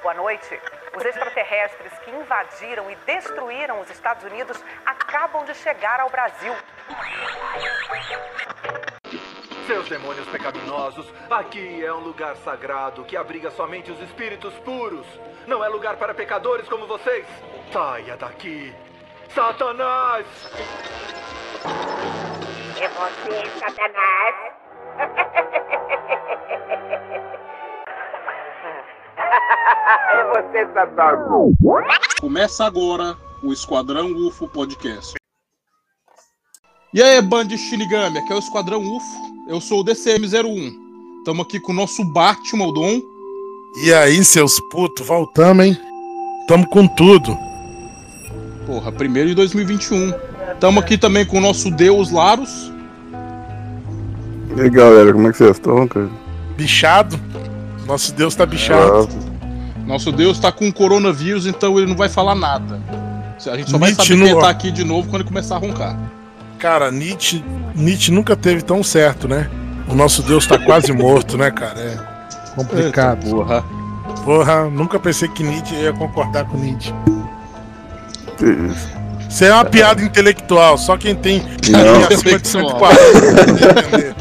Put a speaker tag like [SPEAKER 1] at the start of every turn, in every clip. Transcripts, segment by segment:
[SPEAKER 1] Boa noite. Os extraterrestres que invadiram e destruíram os Estados Unidos acabam de chegar ao Brasil.
[SPEAKER 2] Seus demônios pecaminosos, aqui é um lugar sagrado que abriga somente os espíritos puros. Não é lugar para pecadores como vocês. Saia daqui, Satanás!
[SPEAKER 3] É você, Satanás? É você, Satanás.
[SPEAKER 4] Começa agora o Esquadrão UFO Podcast. E aí, band de Shinigami, aqui é o Esquadrão UFO. Eu sou o DCM-01. Estamos aqui com o nosso Batman, o Dom.
[SPEAKER 5] E aí, seus putos, voltamos, hein? Tamo com tudo.
[SPEAKER 4] Porra, primeiro de 2021. Estamos aqui também com o nosso Deus Larus.
[SPEAKER 6] E aí, galera, como é que vocês estão, cara?
[SPEAKER 5] Bichado. Nosso Deus tá bichado.
[SPEAKER 4] Nosso Deus tá com coronavírus, então ele não vai falar nada. A gente só vai saber que ele tá aqui de novo quando ele começar a roncar.
[SPEAKER 5] Cara, Nietzsche nunca teve tão certo, né? O nosso Deus tá quase morto, né, cara? É complicado.
[SPEAKER 4] Porra.
[SPEAKER 5] Porra, nunca pensei que Nietzsche ia concordar com Nietzsche.
[SPEAKER 6] Que isso?
[SPEAKER 5] Isso é uma piada intelectual, só quem tem acima de 140 entender.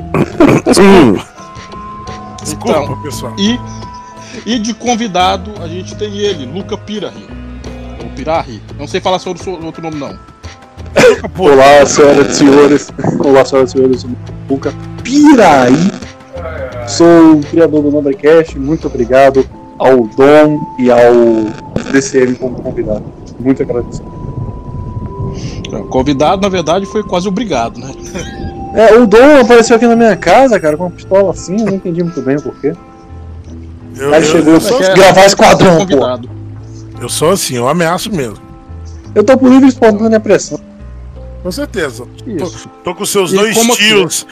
[SPEAKER 5] Desculpa,
[SPEAKER 4] Então,
[SPEAKER 5] pessoal.
[SPEAKER 4] E de convidado, a gente tem ele, Luca Pirarri. Ou Pirarri. Não sei falar sobre o outro nome, não.
[SPEAKER 7] Olá, senhoras e senhores. Olá, senhoras e senhores. Eu sou o Luca Pirarri. Sou o criador do Nobrecast. Muito obrigado ao Dom e ao DCM como convidado. Muito agradecido.
[SPEAKER 4] O convidado, na verdade, foi quase obrigado, né?
[SPEAKER 7] O Dom apareceu aqui na minha casa, cara, com uma pistola assim. Eu não entendi muito bem o porquê. Aí chegou gravar Esquadrão,
[SPEAKER 4] convidado.
[SPEAKER 5] Eu sou assim, eu ameaço mesmo.
[SPEAKER 7] Eu tô por livre e espontânea pressão.
[SPEAKER 5] Com certeza.
[SPEAKER 4] Isso.
[SPEAKER 5] Tô com seus
[SPEAKER 4] E
[SPEAKER 5] dois
[SPEAKER 4] como
[SPEAKER 5] tios.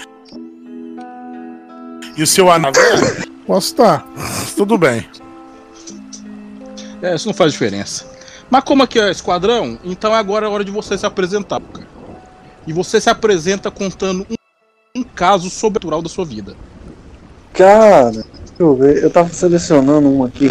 [SPEAKER 5] E o seu anel. Posso estar. Tudo bem.
[SPEAKER 4] Isso não faz diferença. Mas como aqui é Esquadrão, então agora é hora de você se apresentar, cara. E você se apresenta contando um caso sobrenatural da sua vida.
[SPEAKER 7] Cara, deixa eu ver. Eu tava selecionando um aqui.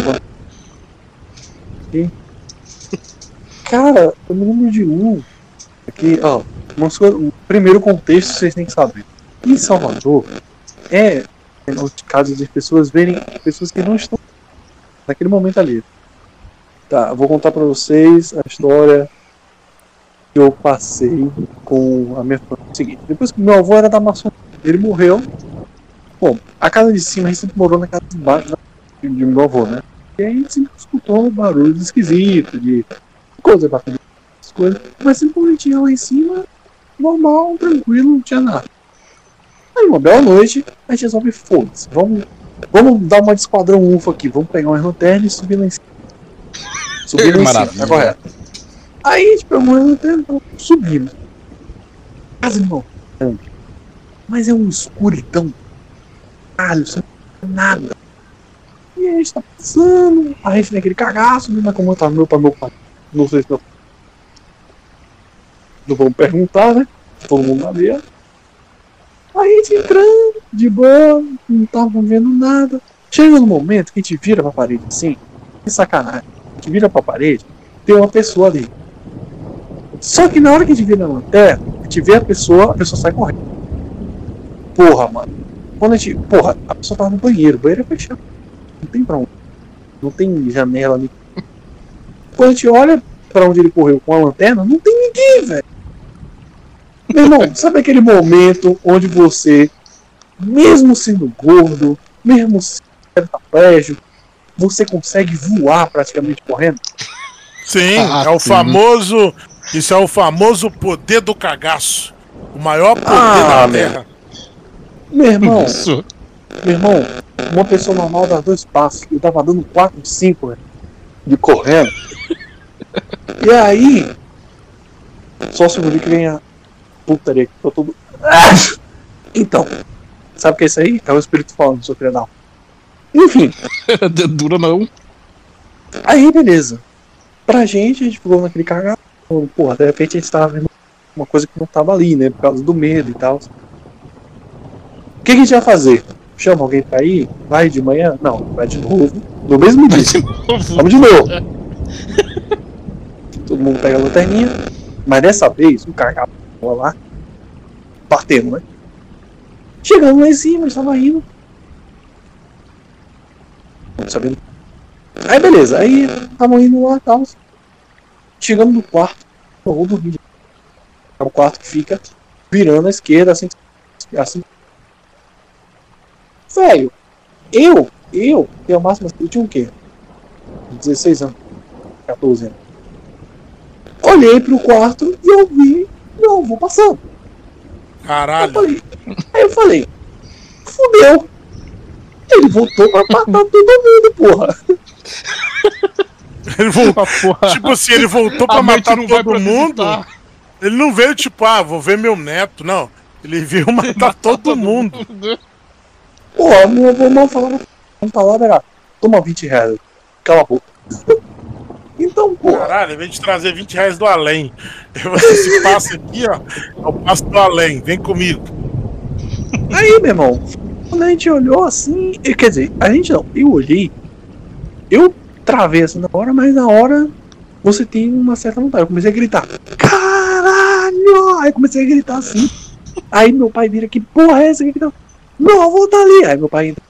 [SPEAKER 7] Cara, eu me lembro de um. Aqui, ó. O primeiro contexto vocês têm que saber. Em Salvador, é o caso de pessoas verem pessoas que não estão naquele momento ali. Tá, eu vou contar pra vocês a história que eu passei com a minha família. É o seguinte, depois que meu avô era da maçonaria, ele morreu. Bom, a casa de cima a gente sempre morou na casa de baixo de meu avô, né? E aí a gente sempre escutou barulhos esquisitos, de coisa batendo, coisas. Mas sempre quando a gente ia lá em cima, normal, tranquilo, não tinha nada. Aí uma bela noite, a gente resolve, foda-se, vamos dar uma de Esquadrão UFO aqui, vamos pegar uma lanterna e subir lá em cima. Subir lá em cima, tá correto. Aí a gente pegou uma lanterna e subimos. Casa, irmão. Mas é uma escuridão. Caralho, você não vê nada. E a gente tá passando, a gente naquele cagaço, né? Como tá meu pai. Não sei se não. Não vamos perguntar, né? Todo mundo sabia. A gente entrando, de boa, não tava vendo nada. Chega no momento que a gente vira pra parede assim, que sacanagem. A gente vira pra parede, tem uma pessoa ali. Só que na hora que a gente vira a lanterna, a gente vê a pessoa sai correndo. Porra, mano. Quando a gente. Porra, a pessoa tava no banheiro, o banheiro é fechado. Não tem pra onde. Não tem janela ali. Quando a gente olha pra onde ele correu com a lanterna, não tem ninguém, velho. Meu irmão, sabe aquele momento onde você, mesmo sendo gordo, mesmo sendo tetraplégico, você consegue voar praticamente correndo?
[SPEAKER 5] Sim, é o famoso. Isso é o famoso poder do cagaço. O maior poder da Terra.
[SPEAKER 7] Meu irmão,
[SPEAKER 4] Isso.
[SPEAKER 7] Uma pessoa normal dá 2 passos. Eu tava dando 4, 5, velho, de correndo. E aí, só se eu ver que vem a putaria que tô todo. Então, sabe o que é isso aí? É o espírito falando, seu filho não. Enfim.
[SPEAKER 4] Dura não.
[SPEAKER 7] Aí, beleza. Pra gente, a gente ficou naquele cagado. Porra, de repente a gente tava vendo uma coisa que não tava ali, né? Por causa do medo e tal. O que a gente vai fazer? Chama alguém pra ir? Vai de manhã? Não, vai de novo. No mesmo dia. Vamos de novo. Todo mundo pega a lanterninha. Mas dessa vez, o cara lá, batendo, né? Chegando lá em cima, estava indo. Não sabendo. Aí beleza, aí estavam indo lá e tal. Chegando no quarto, ou do vídeo. É o quarto que fica virando à esquerda, assim. Velho, eu tenho o máximo. Eu tinha o quê? 16 anos, 14 anos. Olhei pro quarto e eu vi meu avô passando.
[SPEAKER 5] Caralho.
[SPEAKER 7] Aí eu falei, fudeu. Ele voltou pra matar todo mundo, porra.
[SPEAKER 5] Ele voltou, tipo assim, ele voltou pra matar todo mundo. Ele não veio tipo, vou ver meu neto, não. Ele veio matar todo mundo.
[SPEAKER 7] Porra, meu avô não falava uma palavra, era toma 20 reais, cala a boca. Então, porra.
[SPEAKER 5] Caralho, em vez de trazer 20 reais do além, esse passe aqui, ó, é o passe do além, vem comigo.
[SPEAKER 7] Aí, meu irmão, quando a gente olhou assim, quer dizer, a gente não, eu olhei, eu travei assim na hora, mas na hora você tem uma certa vontade. Eu comecei a gritar, caralho! Aí comecei a gritar assim. Aí meu pai vira, que porra é essa? Meu avô tá ali. Aí meu pai entra.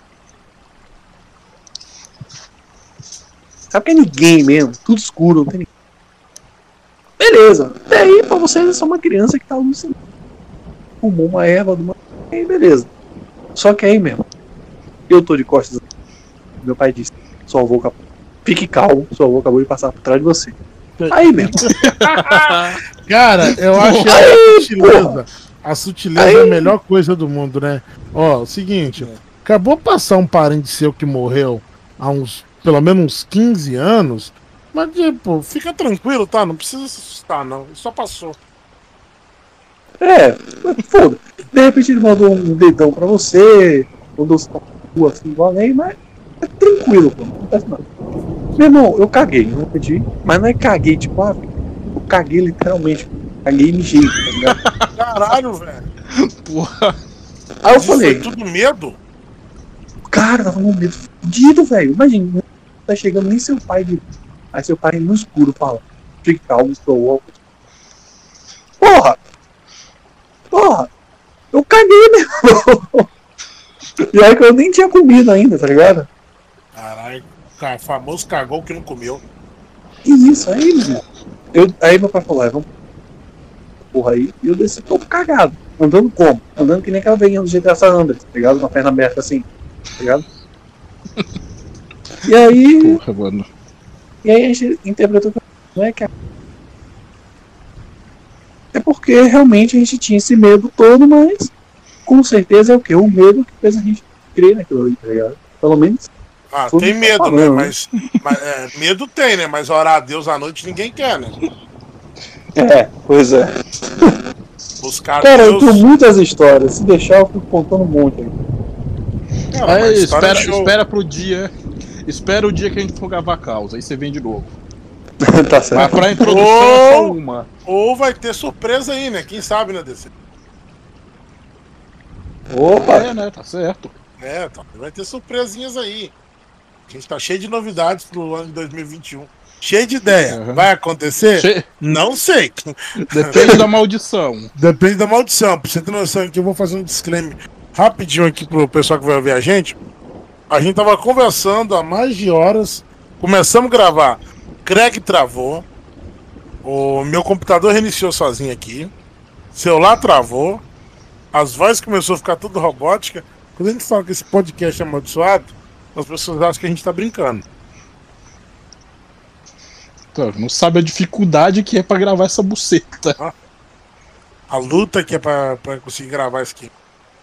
[SPEAKER 7] Sabe que é ninguém mesmo, tudo escuro, não tem ninguém. Beleza, até aí pra vocês é só uma criança que tá alucinando. Fumou uma erva de uma. Aí beleza. Só que aí mesmo, eu tô de costas. Meu pai disse, só avô acabou. Fique calmo, só avô acabou de passar por trás de você. Aí mesmo.
[SPEAKER 5] Cara, eu acho a sutileza. A sutileza é a melhor coisa do mundo, né? Ó, o seguinte, acabou de passar um parente seu que morreu há uns, pelo menos uns 15 anos, mas tipo, fica tranquilo, tá? Não precisa se assustar, não. Só passou.
[SPEAKER 7] Foda. De repente ele mandou um dedão pra você, mandou uma assim igual além, mas é tranquilo, pô. Não acontece nada. Meu irmão, eu caguei, não pedi, mas não é caguei, tipo, eu caguei literalmente. Caguei e mijei, tá ligado?
[SPEAKER 5] Caralho, velho.
[SPEAKER 4] Porra.
[SPEAKER 7] Aí eu falei.
[SPEAKER 5] Foi tudo medo?
[SPEAKER 7] Cara, tava com medo fudido, velho. Imagina, não tá chegando nem seu pai de. Aí seu pai no escuro fala: fique calmo, estou óculos. Porra! Eu caguei, meu. E aí que eu nem tinha comido ainda, tá ligado?
[SPEAKER 5] Caralho, cara, famoso cagou que não comeu.
[SPEAKER 7] Que isso aí, meu? Aí meu pai falou: vamos. Porra aí, e eu desci todo cagado. Andando como? Andando que nem aquela velhinha do GTA San Andreas, tá ligado? Com a perna aberta assim, tá ligado? E aí.
[SPEAKER 4] Porra, mano.
[SPEAKER 7] E aí a gente interpretou que não é que. É porque realmente a gente tinha esse medo todo, mas com certeza é o quê? O medo que fez a gente crer naquilo ali, tá ligado? Pelo menos.
[SPEAKER 5] Tem medo, né? Mas medo tem, né? Mas orar a Deus à noite ninguém quer, né?
[SPEAKER 7] Pois é.
[SPEAKER 5] Buscar
[SPEAKER 7] Cara,
[SPEAKER 5] Deus...
[SPEAKER 7] eu tenho muitas histórias. Se deixar, eu fico contando um monte aí.
[SPEAKER 5] Cara,
[SPEAKER 4] espera pro dia. Espera o dia que a gente for gravar a causa. Aí você vem de novo.
[SPEAKER 7] Tá certo.
[SPEAKER 4] Mas pra introdução é só uma.
[SPEAKER 5] Ou vai ter surpresa aí, né? Quem sabe, né, DC?
[SPEAKER 7] Opa!
[SPEAKER 4] Né? Tá certo.
[SPEAKER 5] Vai ter surpresinhas aí. A gente tá cheio de novidades pro ano de 2021. Cheio de ideia.
[SPEAKER 4] Uhum.
[SPEAKER 5] Vai acontecer? Não sei.
[SPEAKER 4] Depende da maldição.
[SPEAKER 5] Depende da maldição. Pra você ter noção aqui, eu vou fazer um disclaimer rapidinho aqui pro pessoal que vai ouvir a gente. A gente tava conversando há mais de horas. Começamos a gravar. Craig travou. O meu computador reiniciou sozinho aqui. Celular travou. As vozes começou a ficar tudo robótica. Quando a gente fala que esse podcast é amaldiçoado, as pessoas acham que a gente tá brincando.
[SPEAKER 4] Não sabe a dificuldade que é pra gravar essa buceta.
[SPEAKER 5] A luta que é pra conseguir gravar isso aqui.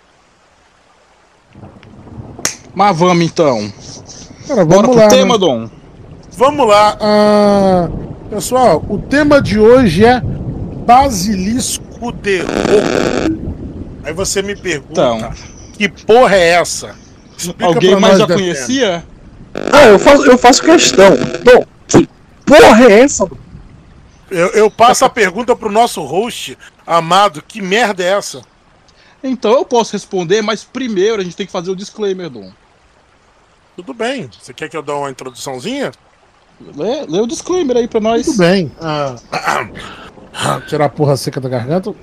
[SPEAKER 4] Mas vamos então.
[SPEAKER 5] Cara,
[SPEAKER 4] bora
[SPEAKER 5] vamos
[SPEAKER 4] pro
[SPEAKER 5] lá,
[SPEAKER 4] tema,
[SPEAKER 5] né?
[SPEAKER 4] Dom.
[SPEAKER 5] Vamos lá. Pessoal, o tema de hoje é Basilisco de Roco. Aí você me pergunta,
[SPEAKER 4] Então,
[SPEAKER 5] que porra é essa? Explica
[SPEAKER 4] alguém
[SPEAKER 5] pra
[SPEAKER 4] mais
[SPEAKER 5] nós,
[SPEAKER 4] já
[SPEAKER 5] Defendo.
[SPEAKER 4] conhecia?
[SPEAKER 7] Eu faço questão. Bom, que porra é essa?
[SPEAKER 5] Eu passo a pergunta pro nosso host amado, que merda é essa?
[SPEAKER 4] Então eu posso responder, mas primeiro a gente tem que fazer o disclaimer, Dom.
[SPEAKER 5] Tudo bem. Você quer que eu dê uma introduçãozinha?
[SPEAKER 4] Lê o disclaimer aí pra nós.
[SPEAKER 5] Tudo bem. Tirar a porra seca da garganta.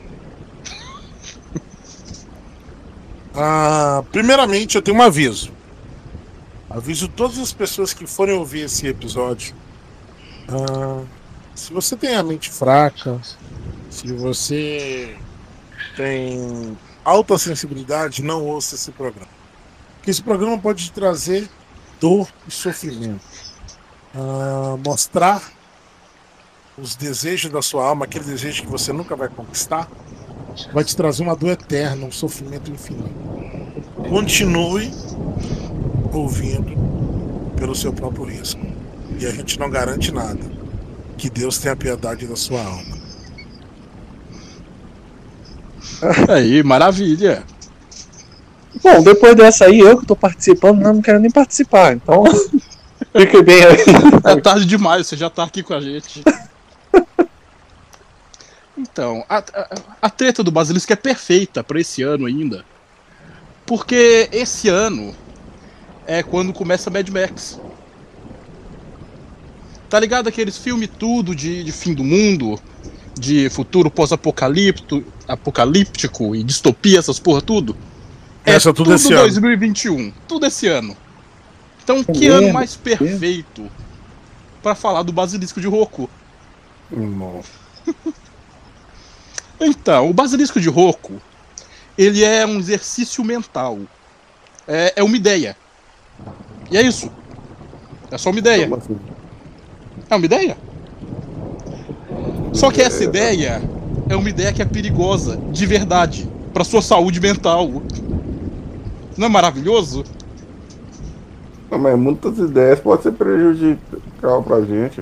[SPEAKER 5] Primeiramente, eu tenho um aviso. Aviso todas as pessoas que forem ouvir esse episódio. Se você tem a mente fraca, se você tem alta sensibilidade, não ouça esse programa. Porque esse programa pode te trazer dor e sofrimento. Mostrar os desejos da sua alma, aquele desejo que você nunca vai conquistar, vai te trazer uma dor eterna, um sofrimento infinito. Continue ouvindo pelo seu próprio risco. E a gente não garante nada. Que Deus tenha piedade da sua alma.
[SPEAKER 4] Aí, maravilha.
[SPEAKER 7] Bom, depois dessa aí, eu que tô participando, não quero nem participar, então fique bem aí.
[SPEAKER 4] É tarde demais, você já tá aqui com a gente. Então, a treta do Basilisco é perfeita pra esse ano ainda. Porque esse ano é quando começa Mad Max. Tá ligado aqueles filmes tudo de fim do mundo? De futuro pós-apocalíptico e distopia, essas porra tudo?
[SPEAKER 5] Essa tudo esse ano.
[SPEAKER 4] 2021, tudo esse ano. Então, que ano mais perfeito pra falar do Basilisco de Roku? Então, o Basilisco de Roku, ele é um exercício mental. É uma ideia. E é isso. É só uma ideia. É uma ideia. Só que essa ideia é uma ideia que é perigosa, de verdade, pra sua saúde mental. Não é maravilhoso?
[SPEAKER 6] Não, mas muitas ideias podem ser prejudicial pra gente.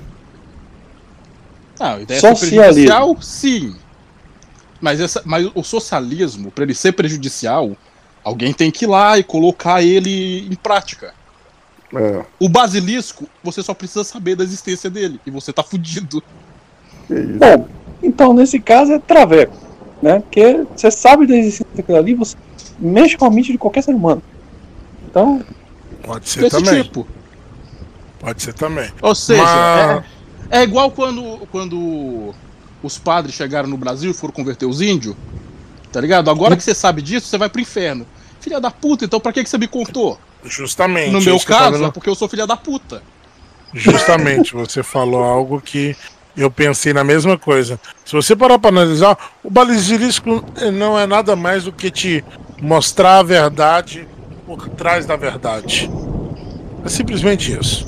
[SPEAKER 4] A ideia é prejudicial, sim. Mas o socialismo, para ele ser prejudicial, alguém tem que ir lá e colocar ele em prática. O basilisco, você só precisa saber da existência dele, e você tá fudido.
[SPEAKER 7] Bom, então nesse caso é traveco, né? Porque você sabe da existência daquilo ali, você mexe com a mente de qualquer ser humano. Então...
[SPEAKER 5] Pode ser também.
[SPEAKER 4] Tipo.
[SPEAKER 5] Pode ser também.
[SPEAKER 4] Ou seja, é igual quando os padres chegaram no Brasil e foram converter os índios, tá ligado? Agora que você sabe disso, você vai pro inferno. Filha da puta, então pra que você me contou?
[SPEAKER 5] Justamente.
[SPEAKER 4] No meu caso, é porque eu sou filha da puta.
[SPEAKER 5] Justamente, você falou algo que eu pensei na mesma coisa. Se você parar pra analisar, o basilisco não é nada mais do que te mostrar a verdade por trás da verdade. É simplesmente isso.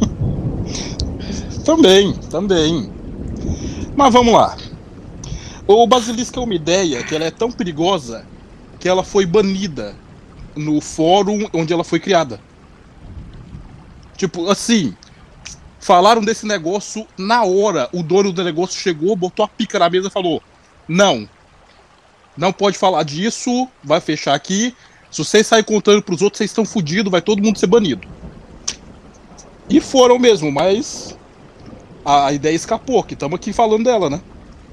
[SPEAKER 4] Também. Mas vamos lá. O basilisco é uma ideia que ela é tão perigosa que ela foi banida no fórum onde ela foi criada. Tipo, assim, falaram desse negócio na hora. O dono do negócio chegou, botou a pica na mesa e falou: não pode falar disso, vai fechar aqui. Se vocês saírem contando pros outros, vocês estão fodidos, vai todo mundo ser banido. E foram mesmo, mas a ideia escapou, que estamos aqui falando dela, né?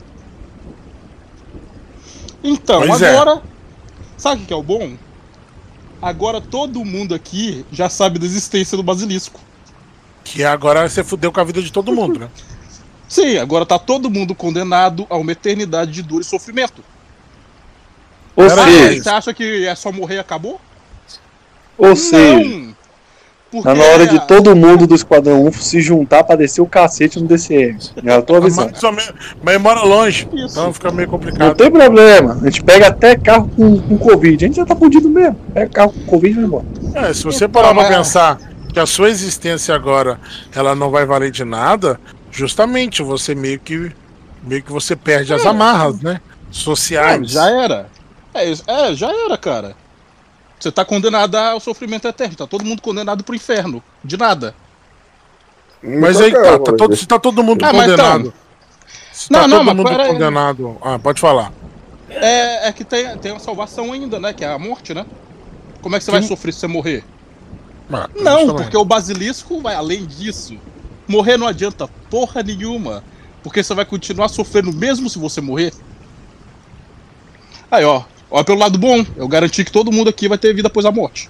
[SPEAKER 4] Então, pois agora, sabe o que é o bom? Agora todo mundo aqui já sabe da existência do basilisco.
[SPEAKER 5] Que agora você fudeu com a vida de todo mundo, né?
[SPEAKER 4] Sim, agora tá todo mundo condenado a uma eternidade de dor e sofrimento.
[SPEAKER 7] Ou seja,
[SPEAKER 4] você acha que é só morrer e acabou?
[SPEAKER 7] Ou seja, tá na hora de todo mundo do Esquadrão UFO se juntar pra descer o cacete no DCM. Já tô avisando.
[SPEAKER 5] Mas mora longe, então fica meio complicado.
[SPEAKER 7] Não tem problema, a gente pega até carro com Covid. A gente já tá fudido mesmo. Pega carro com Covid e vai embora.
[SPEAKER 5] Se você parar pra pensar que a sua existência agora ela não vai valer de nada, justamente você meio que você perde as amarras, né? Sociais.
[SPEAKER 4] Já era. Já era, cara. Você tá condenado ao sofrimento eterno. Tá todo mundo condenado pro inferno. De nada.
[SPEAKER 5] Mas aí se tá todo mundo condenado.
[SPEAKER 4] Então...
[SPEAKER 5] Se tá todo mundo condenado. Pode falar.
[SPEAKER 4] É que tem uma salvação ainda, né? Que é a morte, né? Como é que você vai sofrer se você morrer? Não, porque o basilisco vai além disso. Morrer não adianta porra nenhuma. Porque você vai continuar sofrendo mesmo se você morrer. Aí, ó. Olha pelo lado bom, eu garanti que todo mundo aqui vai ter vida após a morte.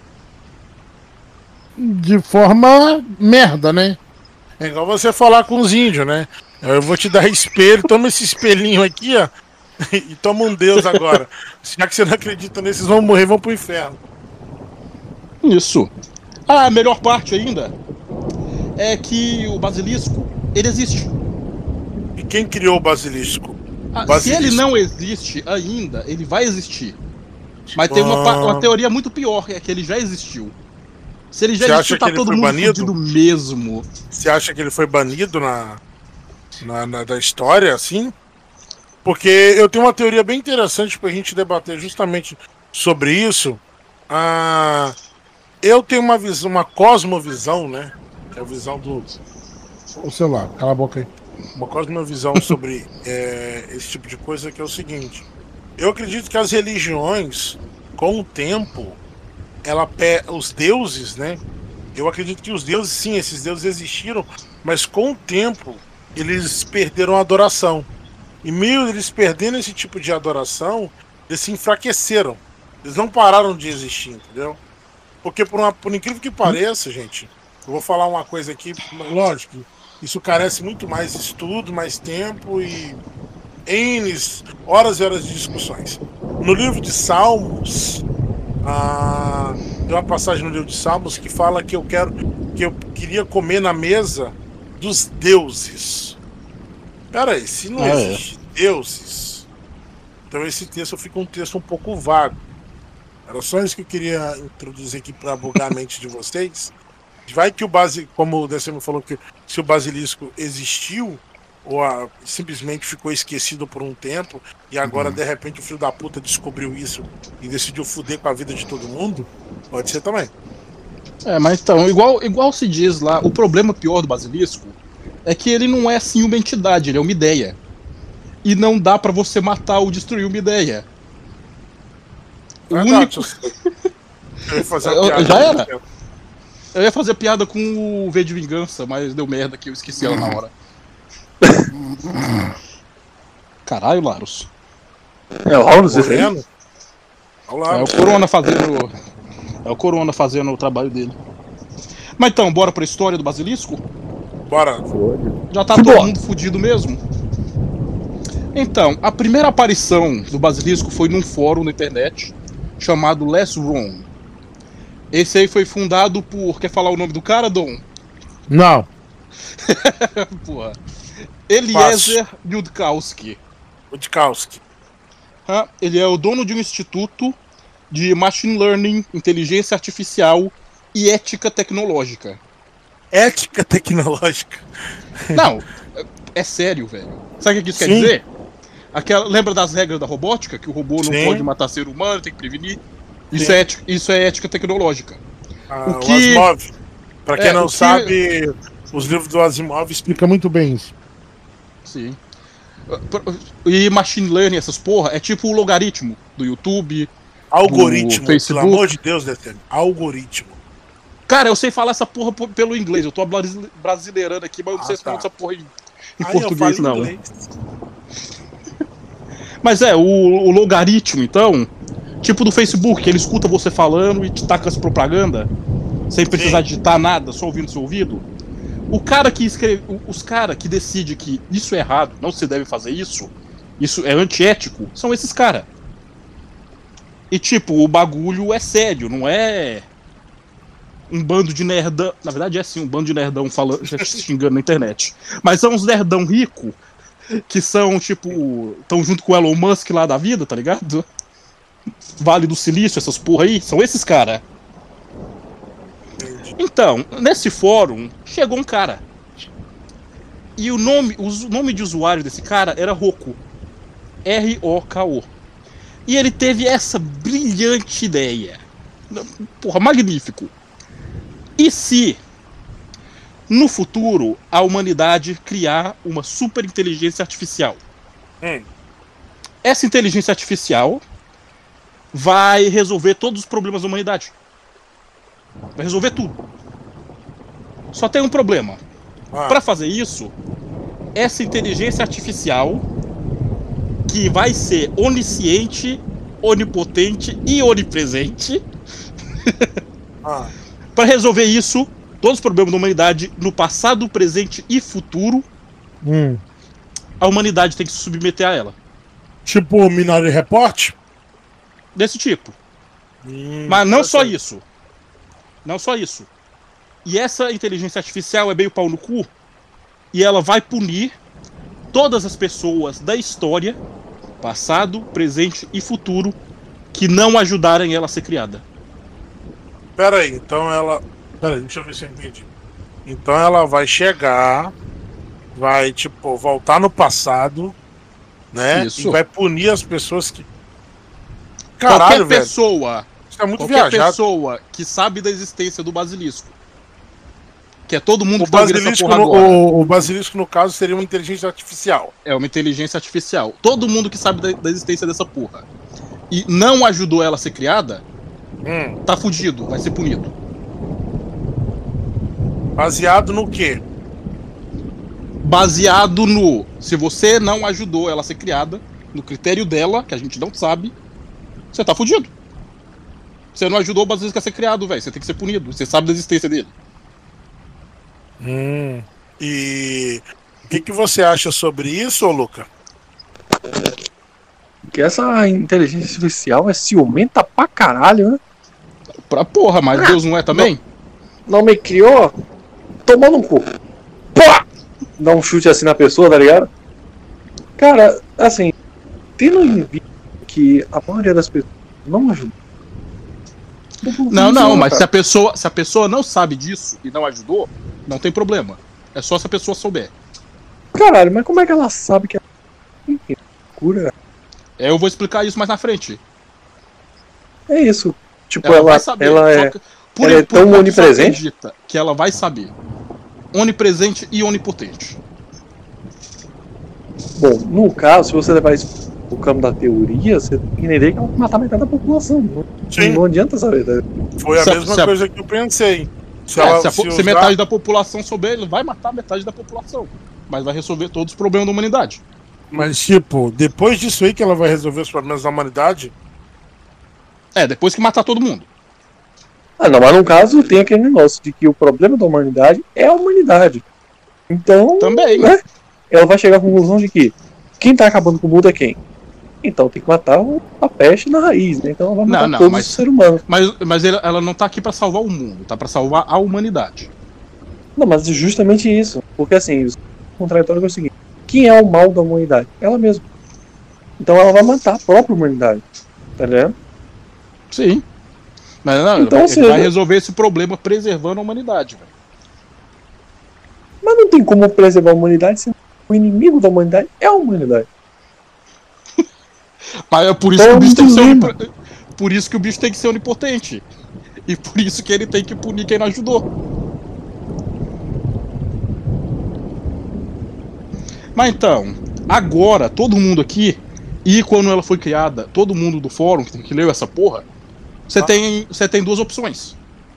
[SPEAKER 5] De forma merda, né? É igual você falar com os índios, né? Eu vou te dar espelho, toma esse espelhinho aqui, ó. E toma um Deus agora. Já que você não acredita nesses, vão morrer, vão pro inferno.
[SPEAKER 4] Isso. Ah, a melhor parte ainda é que o basilisco, ele existe.
[SPEAKER 5] E quem criou o basilisco?
[SPEAKER 4] Se ele não existe ainda, ele vai existir. Mas tem uma teoria muito pior, é que ele já existiu. Se ele já existiu, tá todo mundo fudido mesmo.
[SPEAKER 5] Você acha que ele foi banido da história, assim? Porque eu tenho uma teoria bem interessante pra gente debater justamente sobre isso. Eu tenho uma visão, uma cosmovisão, né? Que é a visão do... O celular, cala a boca aí. Uma cosmovisão sobre esse tipo de coisa, que é o seguinte. Eu acredito que as religiões, com o tempo, os deuses, né? Eu acredito que os deuses, sim, esses deuses existiram, mas com o tempo eles perderam a adoração. E meio eles perdendo esse tipo de adoração, eles se enfraqueceram. Eles não pararam de existir, entendeu? Porque por incrível que pareça, gente, eu vou falar uma coisa aqui, lógico, isso carece muito mais estudo, mais tempo e horas e horas de discussões. No livro de Salmos, tem uma passagem no livro de Salmos que fala que eu queria comer na mesa dos deuses. Pera aí, se não existe deuses, então esse texto fica um texto um pouco vago. Era só isso que eu queria introduzir aqui para bugar a mente de vocês. Vai que como o DCM falou, que se o basilisco existiu, ou simplesmente ficou esquecido por um tempo, e agora de repente o filho da puta descobriu isso e decidiu foder com a vida de todo mundo, pode ser também.
[SPEAKER 4] Mas então, igual se diz lá, o problema pior do basilisco é que ele não é assim uma entidade, ele é uma ideia. E não dá pra você matar ou destruir uma ideia. O único...
[SPEAKER 5] Eu ia fazer uma piada.
[SPEAKER 4] Já era? Eu ia fazer piada com o V de Vingança, mas deu merda que eu esqueci ela na hora. Caralho, Larus.
[SPEAKER 7] É o Raul
[SPEAKER 5] Corona.
[SPEAKER 4] É o Corona fazendo o trabalho dele. Mas então, bora pra história do basilisco?
[SPEAKER 5] Bora.
[SPEAKER 4] Já tá todo mundo fudido mesmo? Então, a primeira aparição do basilisco foi num fórum na internet chamado Less Wrong. Esse aí foi fundado por... Quer falar o nome do cara, Dom?
[SPEAKER 5] Não.
[SPEAKER 4] Porra. Eliezer Yudkowsky. Ele é o dono de um instituto de Machine Learning, Inteligência Artificial e Ética Tecnológica.
[SPEAKER 5] Ética Tecnológica?
[SPEAKER 4] Não, é sério, velho. Sabe o que isso quer dizer? Lembra das regras da robótica? Que o robô não pode matar ser humano, tem que prevenir? Isso é ética tecnológica.
[SPEAKER 5] O Asimov. Pra quem não sabe, os livros do Asimov explicam muito bem isso.
[SPEAKER 4] Sim. E machine learning, essas porra, é tipo o logaritmo do YouTube,
[SPEAKER 5] algoritmo,
[SPEAKER 4] do Facebook.
[SPEAKER 5] Pelo amor de Deus, Detene. Algoritmo.
[SPEAKER 4] Cara, eu sei falar essa porra pelo inglês. Eu tô brasileirando aqui, mas eu não sei falar essa porra em português, não. Inglês. Mas o logaritmo, então, tipo do Facebook, ele escuta você falando e te taca as propaganda sem precisar digitar nada, só ouvindo seu ouvido. O cara que escreve, os caras que decidem que isso é errado, não se deve fazer isso é antiético, são esses caras. E tipo, o bagulho é sério, não é um bando de nerdão. Na verdade é sim, um bando de nerdão falando, xingando na internet. Mas são uns nerdão rico que são tipo, estão junto com o Elon Musk lá da vida, tá ligado? Vale do Silício, essas porra aí, são esses caras. Então, nesse fórum, chegou um cara. E o nome de usuário desse cara era Roko. R-O-K-O. E ele teve essa brilhante ideia. Porra, magnífico. E se, no futuro, a humanidade criar uma super inteligência artificial? Essa inteligência artificial vai resolver todos os problemas da humanidade. Vai resolver tudo. Só tem um problema. Para fazer isso, essa inteligência artificial, que vai ser onisciente onipotente e onipresente.
[SPEAKER 5] Ah,
[SPEAKER 4] Para resolver isso, todos os problemas da humanidade, no passado, presente e futuro, a humanidade tem que se submeter a ela.
[SPEAKER 5] tipo o Minority Report?
[SPEAKER 4] Desse tipo. Mas não só isso. Não só isso. E essa inteligência artificial é meio pau no cu. E ela vai punir todas as pessoas da história, passado, presente e futuro, que não ajudarem ela a ser criada.
[SPEAKER 5] Pera aí, então ela... Pera aí, deixa eu ver se eu entendi. Então ela vai chegar, vai, tipo, voltar no passado, né?
[SPEAKER 4] Isso.
[SPEAKER 5] E vai punir as pessoas que... Caralho,
[SPEAKER 4] Qualquer
[SPEAKER 5] velho.
[SPEAKER 4] pessoa,
[SPEAKER 5] Isso é muito
[SPEAKER 4] qualquer
[SPEAKER 5] viajado.
[SPEAKER 4] pessoa que sabe da existência do basilisco, que é todo mundo
[SPEAKER 5] O
[SPEAKER 4] que tá ouvindo essa
[SPEAKER 5] basilisco,
[SPEAKER 4] porra agora,
[SPEAKER 5] o basilisco, no caso, seria uma inteligência artificial.
[SPEAKER 4] é uma inteligência artificial. Todo mundo que sabe da existência dessa porra e não ajudou ela a ser criada, tá fudido, vai ser punido.
[SPEAKER 5] Baseado no quê?
[SPEAKER 4] Baseado no... Se você não ajudou ela a ser criada, no critério dela, que a gente não sabe, você tá fudido. Você não ajudou o basilisco a ser criado, velho. Você tem que ser punido. Você sabe da existência dele.
[SPEAKER 5] E o que você acha sobre isso, ô Luca?
[SPEAKER 7] Que essa inteligência artificial é ciumenta pra caralho, né?
[SPEAKER 4] Pra porra, mas Deus não é também?
[SPEAKER 7] Não me criou? Tomando um cu. Pá! Dá um chute assim na pessoa, tá ligado? Cara, assim, tendo em vista que a maioria das pessoas não ajuda.
[SPEAKER 4] Não, mas se a pessoa não sabe disso e não ajudou, não tem problema. É só se a pessoa souber.
[SPEAKER 7] Caralho, mas como é que ela sabe que é cura?
[SPEAKER 4] Eu vou explicar isso mais na frente.
[SPEAKER 7] É isso. Tipo,
[SPEAKER 4] Ela
[SPEAKER 7] ela
[SPEAKER 4] vai saber.
[SPEAKER 7] ela
[SPEAKER 4] Só
[SPEAKER 7] é,
[SPEAKER 4] que,
[SPEAKER 7] ela é tão
[SPEAKER 4] enquanto, só
[SPEAKER 7] onipresente?
[SPEAKER 4] acredita que ela vai saber. Onipresente e onipotente.
[SPEAKER 7] Bom, no caso, se você levar isso pro campo da teoria, você tem que entender que ela vai matar metade da população.
[SPEAKER 5] Sim.
[SPEAKER 7] Não adianta saber. Tá?
[SPEAKER 5] Foi a
[SPEAKER 4] Se a-
[SPEAKER 5] mesma
[SPEAKER 4] se a-
[SPEAKER 5] coisa que eu pensei. Se
[SPEAKER 4] Se metade da população souber, ele vai matar metade da população. Mas vai resolver todos os problemas da humanidade.
[SPEAKER 5] Mas, tipo, depois disso aí que ela vai resolver os problemas da humanidade,
[SPEAKER 4] Depois que matar todo mundo.
[SPEAKER 7] Ah, não, mas no caso tem aquele negócio de que o problema da humanidade é a humanidade. Então,
[SPEAKER 4] Também.
[SPEAKER 7] né, ela vai chegar à conclusão de que quem tá acabando com o mundo é quem? Então tem que matar a peste na raiz, né? Então ela vai matar
[SPEAKER 4] Não,
[SPEAKER 7] todos
[SPEAKER 4] mas-
[SPEAKER 7] os seres humanos.
[SPEAKER 4] Mas ela não tá aqui pra salvar o mundo, tá pra salvar a humanidade.
[SPEAKER 7] Não, mas é justamente isso. Porque assim, o contraditório é o seguinte: quem é o mal da humanidade? Ela mesma. Então ela vai matar a própria humanidade. Tá ligado?
[SPEAKER 4] Sim. Mas não,
[SPEAKER 7] Então,
[SPEAKER 4] ele vai resolver esse problema preservando a humanidade, velho.
[SPEAKER 7] Mas não tem como preservar a humanidade se o inimigo da humanidade é a humanidade.
[SPEAKER 4] Mas é por isso
[SPEAKER 7] Então,
[SPEAKER 4] que o bicho tem que ser
[SPEAKER 7] dilema.
[SPEAKER 4] por isso que o bicho tem que ser onipotente. E por isso que ele tem que punir quem não ajudou. Mas então, agora, todo mundo aqui, e quando ela foi criada, todo mundo do fórum que leu essa porra, você tem duas opções.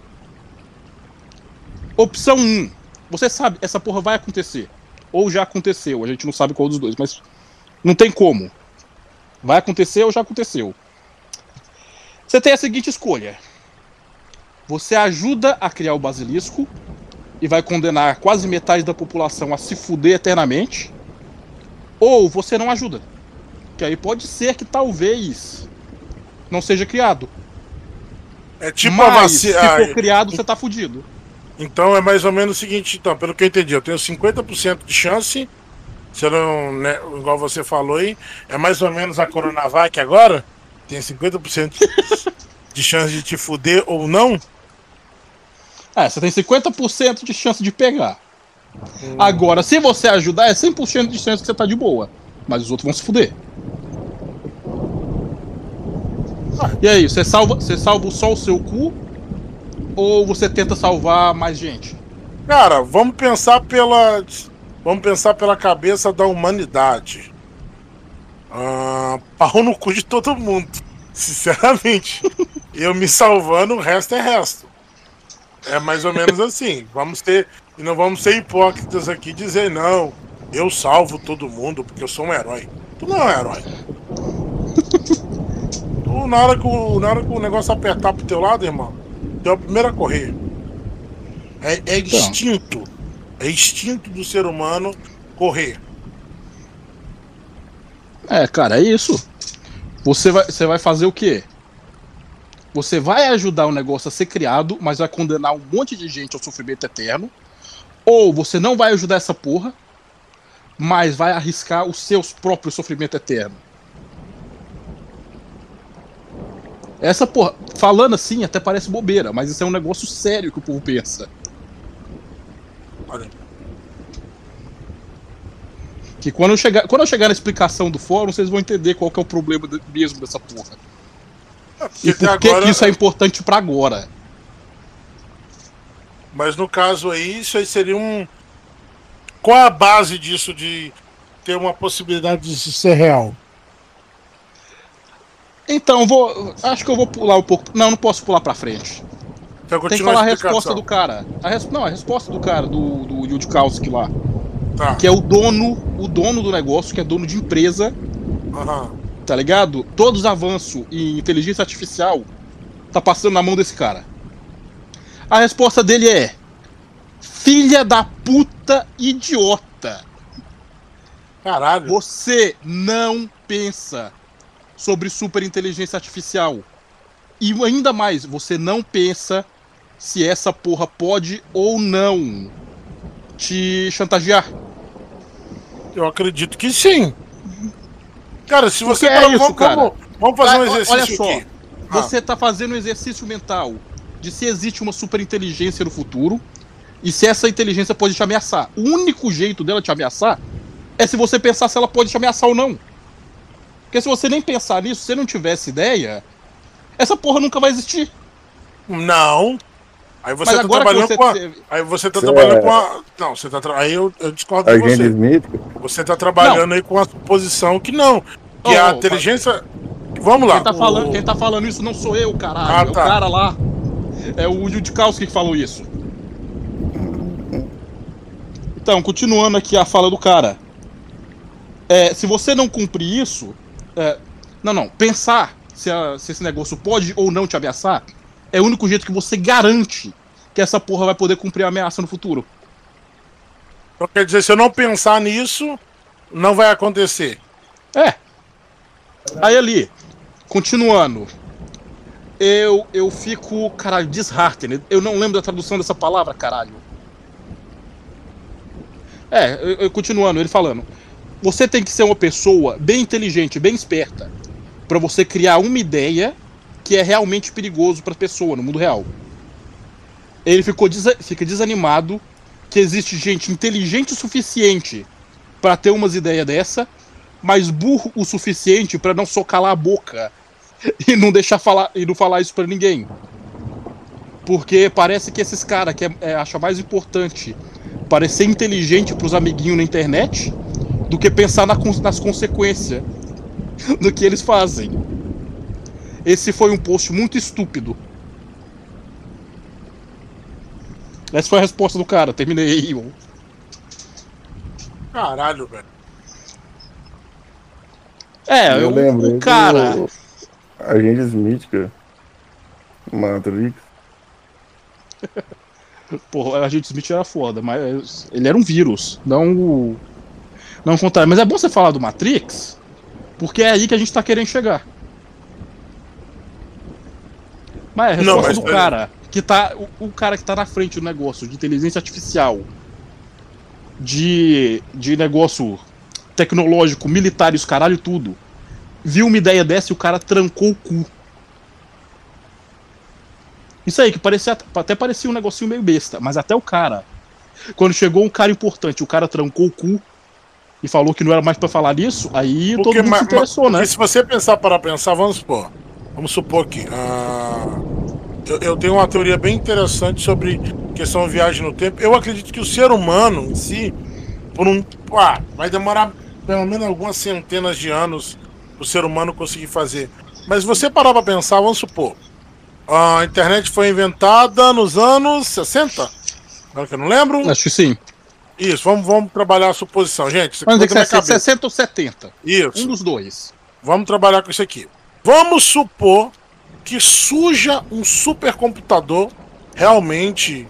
[SPEAKER 4] Opção 1, você sabe, essa porra vai acontecer. Ou já aconteceu, a gente não sabe qual dos dois, mas não tem como. Vai acontecer ou já aconteceu. Você tem a seguinte escolha. Você ajuda a criar o basilisco e vai condenar quase metade da população a se fuder eternamente. Ou você não ajuda. Que aí pode ser que talvez não seja criado.
[SPEAKER 5] é tipo a
[SPEAKER 4] Mas se
[SPEAKER 5] vacina.
[SPEAKER 4] for criado, você tá fudido.
[SPEAKER 5] Então é mais ou menos o seguinte, então, pelo que eu entendi, eu tenho 50% de chance, se eu não, né, igual você falou aí, é mais ou menos a Coronavac agora, tem 50% de chance de te fuder ou não.
[SPEAKER 4] Você tem 50% de chance de pegar. Agora, se você ajudar, é 100% de chance que você tá de boa. Mas os outros vão se fuder. E aí, você salva só o seu cu? Ou você tenta salvar mais gente?
[SPEAKER 5] Cara, vamos pensar pela cabeça da humanidade. Pau no cu de todo mundo. Sinceramente. Eu me salvando, o resto é resto. É mais ou menos assim. E não vamos ser hipócritas aqui e dizer, não, eu salvo todo mundo porque eu sou um herói. Tu não é um herói. Tu Na hora que o negócio apertar pro teu lado, irmão, tu é o primeiro a correr. É instinto. É instinto do ser humano correr.
[SPEAKER 4] Cara, é isso. Você vai fazer o quê? Você vai ajudar o negócio a ser criado, mas vai condenar um monte de gente ao sofrimento eterno. Ou você não vai ajudar essa porra, mas vai arriscar o seu próprio sofrimento eterno. Essa porra, falando assim, até parece bobeira, mas isso é um negócio sério que o povo pensa.
[SPEAKER 5] Olha.
[SPEAKER 4] Que quando eu chegar na explicação do fórum, vocês vão entender qual que é o problema mesmo dessa porra. E por que isso é importante pra agora.
[SPEAKER 5] Mas no caso aí, isso aí seria um... Qual é a base disso de ter uma possibilidade de ser real?
[SPEAKER 4] Então, acho que eu vou pular um pouco... Não posso pular pra frente.
[SPEAKER 5] Então,
[SPEAKER 4] tem que falar a resposta do cara. A resposta do cara, do Yudkowsky lá.
[SPEAKER 5] Tá.
[SPEAKER 4] Que é o dono do negócio, que é dono de empresa. Tá ligado? Todos os avanços em inteligência artificial tá passando na mão desse cara. A resposta dele é: filha da puta idiota.
[SPEAKER 5] Caralho.
[SPEAKER 4] Você não pensa sobre superinteligência artificial. E ainda mais, você não pensa se essa porra pode ou não te chantagear.
[SPEAKER 5] Eu acredito que sim. Cara, se você... Vamos fazer um exercício
[SPEAKER 4] olha só,
[SPEAKER 5] aqui.
[SPEAKER 4] Você tá fazendo um exercício mental de se existe uma superinteligência no futuro e se essa inteligência pode te ameaçar. O único jeito dela te ameaçar é se você pensar se ela pode te ameaçar ou não. Porque se você nem pensar nisso, se você não tivesse ideia, essa porra nunca vai existir.
[SPEAKER 5] Não. Aí você tá trabalhando com a... Aí você tá trabalhando com a... Não, você tá... Aí eu discordo de você.
[SPEAKER 6] Smith.
[SPEAKER 5] Você tá trabalhando aí com a suposição que não. Que a inteligência... Vamos lá.
[SPEAKER 4] Quem tá falando isso não sou eu, caralho. É o cara lá. É o Yudkowsky que falou isso. Então, continuando aqui a fala do cara. Se você não cumprir isso... Pensar se esse negócio pode ou não te ameaçar é o único jeito que você garante que essa porra vai poder cumprir a ameaça no futuro.
[SPEAKER 5] Então quer dizer, se eu não pensar nisso, não vai acontecer.
[SPEAKER 4] Aí ali, continuando. Eu fico, caralho, disheartened. Eu não lembro da tradução dessa palavra, caralho. Continuando, ele falando. Você tem que ser uma pessoa bem inteligente, bem esperta, pra você criar uma ideia que é realmente perigoso pra pessoa no mundo real. Ele fica desanimado que existe gente inteligente o suficiente pra ter umas ideias dessa, mas burro o suficiente pra não só calar a boca e não deixar falar e não falar isso pra ninguém. Porque parece que esses caras que acham mais importante parecer inteligente pros amiguinhos na internet do que pensar nas consequências do que eles fazem. Esse foi um post muito estúpido. Essa foi a resposta do cara. Terminei.
[SPEAKER 5] Caralho, velho.
[SPEAKER 6] Eu lembro.
[SPEAKER 4] O cara...
[SPEAKER 6] Agente Smith, cara. Matrix.
[SPEAKER 4] Porra, o Agente Smith era foda, mas ele era um vírus. Não contar. Mas é bom você falar do Matrix, porque é aí que a gente tá querendo chegar. Mas a resposta do cara que tá. O cara que tá na frente do negócio de inteligência artificial, de negócio tecnológico, militar e os caralho tudo, viu uma ideia dessa e o cara trancou o cu. Isso aí, que até parecia um negocinho meio besta, mas até o cara, quando chegou um cara importante, o cara trancou o cu e falou que não era mais pra falar nisso, aí todo mundo se interessou, né?
[SPEAKER 5] Porque se você para pensar, vamos supor que eu tenho uma teoria bem interessante sobre questão de viagem no tempo. Eu acredito que o ser humano em si, vai demorar pelo menos algumas centenas de anos o ser humano conseguir fazer. Mas se você parar pra pensar, vamos supor, a internet foi inventada nos anos 60? Agora que eu não lembro.
[SPEAKER 4] Acho que sim.
[SPEAKER 5] Isso, vamos trabalhar a suposição, gente.
[SPEAKER 4] Vamos dizer que é 60 ou 70.
[SPEAKER 5] Isso.
[SPEAKER 4] Um dos dois.
[SPEAKER 5] Vamos trabalhar com isso aqui. Vamos supor que surja um supercomputador realmente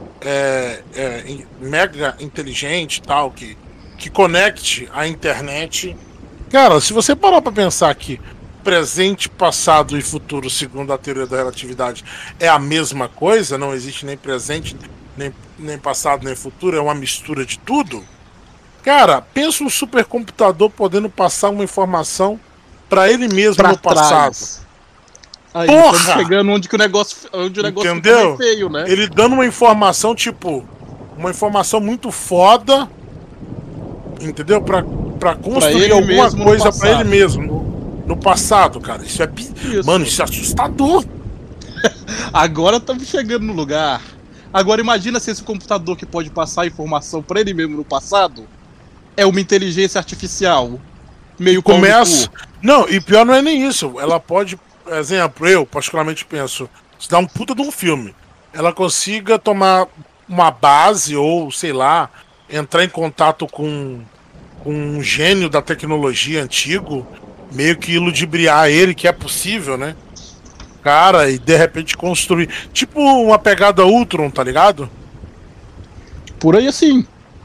[SPEAKER 5] mega inteligente, tal, que conecte a internet. Cara, se você parar pra pensar que presente, passado e futuro, segundo a teoria da relatividade, é a mesma coisa, não existe nem presente, nem passado, nem futuro, é uma mistura de tudo. Cara, pensa um supercomputador podendo passar uma informação pra ele mesmo
[SPEAKER 4] Pra
[SPEAKER 5] no passado.
[SPEAKER 4] trás. Aí,
[SPEAKER 5] Porra!
[SPEAKER 4] estamos chegando onde o negócio fica
[SPEAKER 5] Entendeu?
[SPEAKER 4] mais feio, né?
[SPEAKER 5] Ele dando uma informação, tipo, uma informação muito foda, entendeu? Pra construir
[SPEAKER 4] ele
[SPEAKER 5] alguma
[SPEAKER 4] mesmo no
[SPEAKER 5] coisa pra
[SPEAKER 4] passado.
[SPEAKER 5] ele mesmo no passado, cara. Isso é.
[SPEAKER 4] Isso.
[SPEAKER 5] Mano, isso é assustador.
[SPEAKER 4] Agora estamos chegando no lugar. Agora imagina se esse computador que pode passar informação pra ele mesmo no passado é uma inteligência artificial. Meio
[SPEAKER 5] Começa. Não, e pior não é nem isso. Ela pode, exemplo, eu particularmente penso, se dá um puta de um filme, ela consiga tomar uma base ou, sei lá, entrar em contato com um gênio da tecnologia antigo, meio que ludibriar ele, que é possível, né? Cara, e de repente construir. Tipo uma pegada Ultron, tá ligado?
[SPEAKER 4] Por aí assim.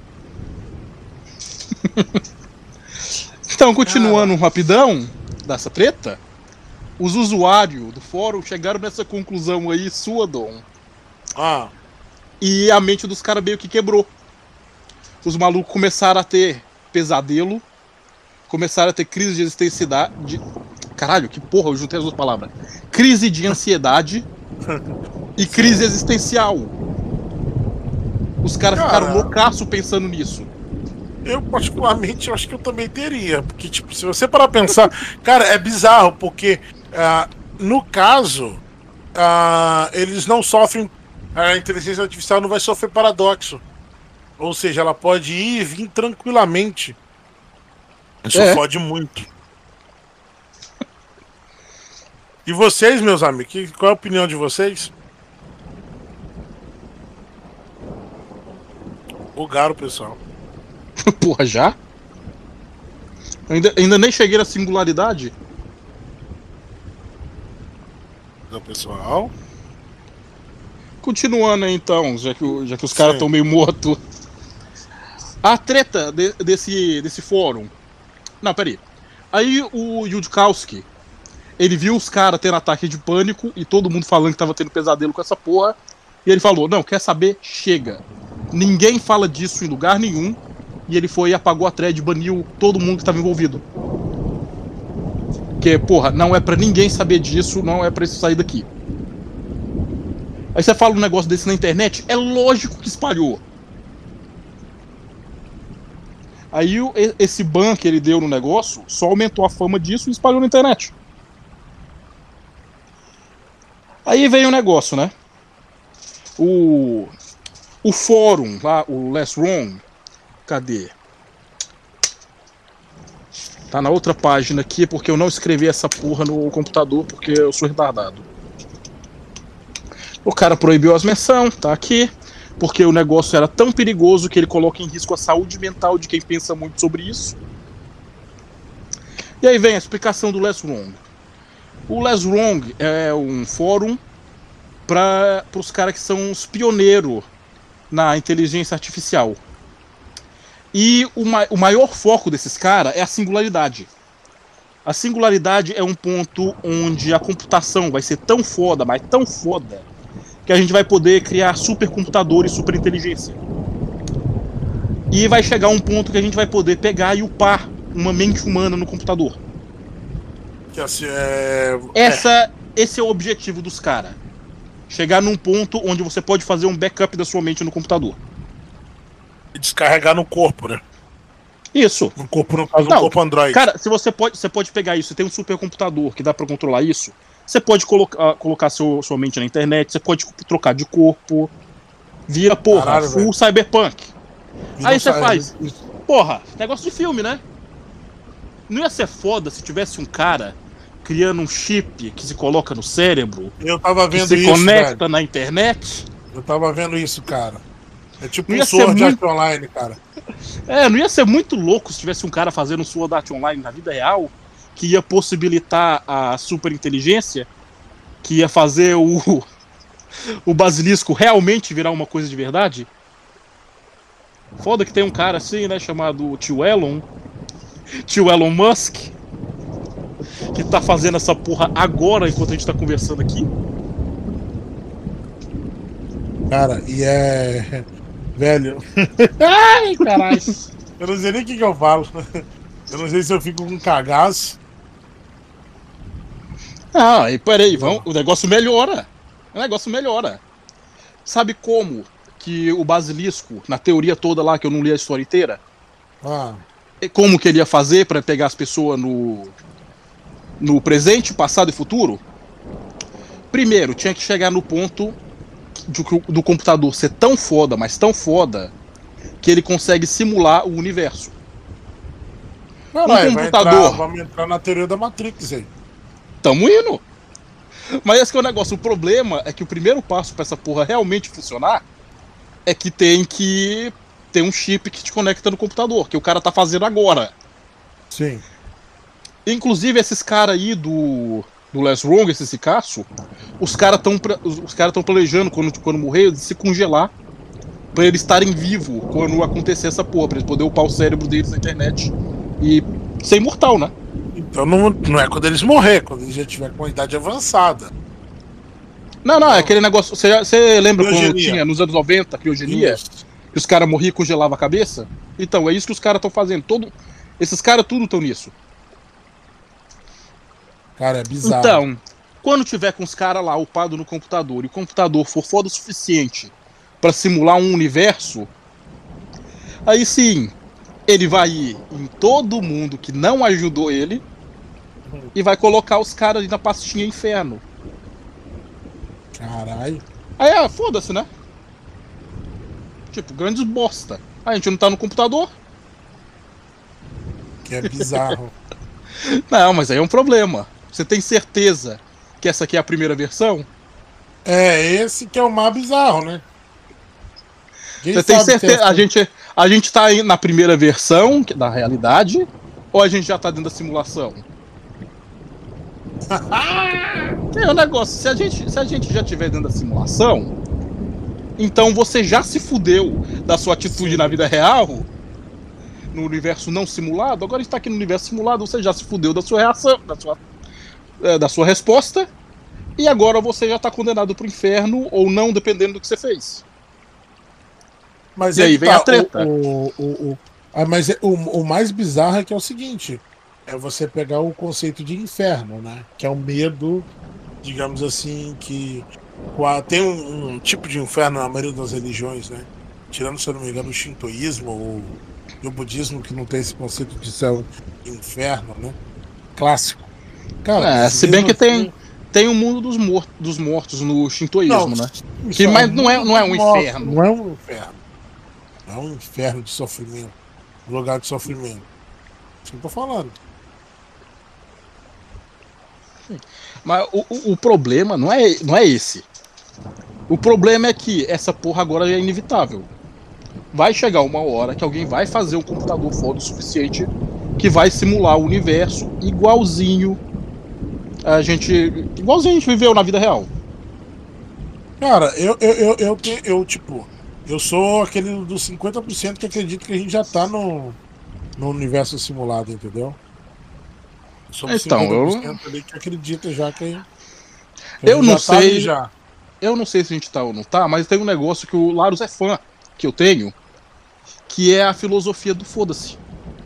[SPEAKER 4] Então, continuando rapidão dessa treta, os usuários do fórum chegaram nessa conclusão aí, sua, Dom.
[SPEAKER 5] Ah,
[SPEAKER 4] E a mente dos caras meio que quebrou. Os malucos começaram a ter pesadelo, começaram a ter crise de existencialidade. Caralho, que porra, eu juntei as duas palavras. Crise de ansiedade e crise existencial. Os caras ficaram loucaço pensando nisso.
[SPEAKER 5] eu particularmente acho que eu também teria. Porque, tipo, se você parar pra pensar, cara, é bizarro, porque no caso, eles não sofrem. A inteligência artificial não vai sofrer paradoxo. Ou seja, ela pode ir e vir tranquilamente. Isso fode muito. E vocês, meus amigos, qual é a opinião de vocês? Bugaram, pessoal.
[SPEAKER 4] Porra, já? Ainda nem cheguei na singularidade.
[SPEAKER 5] Então, pessoal.
[SPEAKER 4] Continuando aí, então, já que os caras estão meio mortos. A treta desse fórum. Não, peraí. Aí o Yudkowsky, ele viu os caras tendo ataque de pânico e todo mundo falando que tava tendo pesadelo com essa porra. E ele falou, não, quer saber? Chega. Ninguém fala disso em lugar nenhum. E ele foi e apagou a thread e baniu todo mundo que tava envolvido. Porque, porra, não é pra ninguém saber disso, não é pra isso sair daqui. Aí você fala um negócio desse na internet, é lógico que espalhou. Aí esse ban que ele deu no negócio só aumentou a fama disso e espalhou na internet. Aí vem o negócio, né? O fórum lá, o Less Wrong, cadê? Tá na outra página aqui, porque eu não escrevi essa porra no computador, porque eu sou retardado. O cara proibiu as menções, tá aqui, porque o negócio era tão perigoso que ele coloca em risco a saúde mental de quem pensa muito sobre isso. E aí vem a explicação do Less Wrong. O Less Wrong é um fórum para os caras que são os pioneiros na inteligência artificial. E o maior foco desses caras é a singularidade. A singularidade é um ponto onde a computação vai ser tão foda, mas tão foda, que a gente vai poder criar supercomputadores, superinteligência. E vai chegar um ponto que a gente vai poder pegar e upar uma mente humana no computador.
[SPEAKER 5] Que assim,
[SPEAKER 4] Esse é o objetivo dos caras. Chegar num ponto onde você pode fazer um backup da sua mente no computador.
[SPEAKER 5] E descarregar no corpo, né?
[SPEAKER 4] Isso.
[SPEAKER 5] No corpo, no caso,
[SPEAKER 4] Não,
[SPEAKER 5] no corpo Android.
[SPEAKER 4] Cara, se você pode pegar isso, você tem um supercomputador que dá pra controlar isso, você pode colocar sua mente na internet, você pode trocar de corpo, vira, porra,
[SPEAKER 5] Caralho,
[SPEAKER 4] full
[SPEAKER 5] velho.
[SPEAKER 4] cyberpunk.
[SPEAKER 5] E
[SPEAKER 4] Aí
[SPEAKER 5] não
[SPEAKER 4] você
[SPEAKER 5] sai-
[SPEAKER 4] faz, porra, negócio de filme, né? Não ia ser foda se tivesse um cara criando um chip que se coloca no cérebro,
[SPEAKER 5] Eu tava
[SPEAKER 4] que
[SPEAKER 5] vendo
[SPEAKER 4] se
[SPEAKER 5] isso,
[SPEAKER 4] conecta
[SPEAKER 5] velho.
[SPEAKER 4] na internet?
[SPEAKER 5] Eu tava vendo isso, cara. É tipo
[SPEAKER 4] Não
[SPEAKER 5] um
[SPEAKER 4] ia ser
[SPEAKER 5] Sword
[SPEAKER 4] muito-
[SPEAKER 5] Art Online, cara.
[SPEAKER 4] Não ia ser muito louco se tivesse um cara fazendo um Sword Art Online na vida real que ia possibilitar a superinteligência, que ia fazer o basilisco realmente virar uma coisa de verdade. Foda que tem um cara assim, né, chamado Tio Elon Musk, que tá fazendo essa porra agora, enquanto a gente tá conversando aqui.
[SPEAKER 5] Cara, e é... Velho... Ai, caralho. Eu não sei nem o que eu falo. Eu não sei se eu fico com cagaço.
[SPEAKER 4] Ah, e peraí, o negócio melhora. O negócio melhora. Sabe como que o basilisco, na teoria toda lá, que eu não li a história inteira, como que ele ia fazer para pegar as pessoas no presente, passado e futuro? Primeiro, tinha que chegar no ponto do computador ser tão foda, mas tão foda, que ele consegue simular o universo. Computador.
[SPEAKER 5] Vamos entrar na teoria da Matrix aí.
[SPEAKER 4] Tamo indo. Mas esse que é o negócio. O problema é que o primeiro passo pra essa porra realmente funcionar é que tem que ter um chip que te conecta no computador, que o cara tá fazendo agora.
[SPEAKER 5] Sim.
[SPEAKER 4] Inclusive, esses caras aí do Les Wrong, esse Cicaço, os caras tão planejando, quando morrer, de se congelar pra eles estarem vivos quando acontecer essa porra, pra eles poderem upar o cérebro deles na internet e ser imortal, né?
[SPEAKER 5] Então não é quando eles morrer, quando eles já tiver com uma idade avançada.
[SPEAKER 4] Não, é aquele negócio. Você lembra
[SPEAKER 5] Criogenia.
[SPEAKER 4] quando tinha nos anos 90 criogenia?
[SPEAKER 5] Isso.
[SPEAKER 4] Que os caras morriam e congelavam a cabeça? Então, é isso que os caras estão fazendo. Esses caras tudo estão nisso.
[SPEAKER 5] Cara, é bizarro.
[SPEAKER 4] Então, quando tiver com os caras lá upado no computador e o computador for foda o suficiente pra simular um universo, aí sim, ele vai ir em todo mundo que não ajudou ele e vai colocar os caras ali na pastinha inferno.
[SPEAKER 5] Caralho.
[SPEAKER 4] Aí, foda-se, né? Tipo, grandes bosta. A gente não tá no computador?
[SPEAKER 5] Que é bizarro.
[SPEAKER 4] Não, mas aí é um problema. Você tem certeza que essa aqui é a primeira versão?
[SPEAKER 5] É, esse que é o mais bizarro, né?
[SPEAKER 4] Você tem certeza? A gente tá aí na primeira versão da realidade ou a gente já tá dentro da simulação? É um negócio, se a gente já tiver dentro da simulação, então você já se fudeu da sua atitude na vida real, no universo não simulado. Agora está aqui no universo simulado, você já se fudeu da sua reação, da sua resposta, e agora você já está condenado pro inferno ou não, dependendo do que você fez.
[SPEAKER 5] Mas
[SPEAKER 4] e aí vem a treta.
[SPEAKER 5] Mas o mais bizarro é que é o seguinte: é você pegar o conceito de inferno, né? Que é o medo, digamos assim, que tem um tipo de inferno na maioria das religiões, né? Tirando, se eu não me engano, o shintoísmo e o budismo, que não tem esse conceito de céu e inferno, né? Clássico. Cara,
[SPEAKER 4] se bem que tem o mundo dos mortos no shintoísmo, né? Mas não é um inferno.
[SPEAKER 5] Não é um inferno. É um inferno de sofrimento. Um lugar de sofrimento. Isso que eu tô falando.
[SPEAKER 4] Mas o problema não é esse. O problema é que essa porra agora é inevitável. Vai chegar uma hora que alguém vai fazer um computador foda o suficiente que vai simular o universo igualzinho a gente viveu na vida real.
[SPEAKER 5] Cara, eu sou aquele dos 50% que acredita que a gente já tá no universo simulado, entendeu? Eu sou dos 50% ali que acredita já que
[SPEAKER 4] eu não sei. Já. Eu não sei se a gente tá ou não tá, mas tem um negócio que o Larus é fã, que eu tenho, que é a filosofia do foda-se.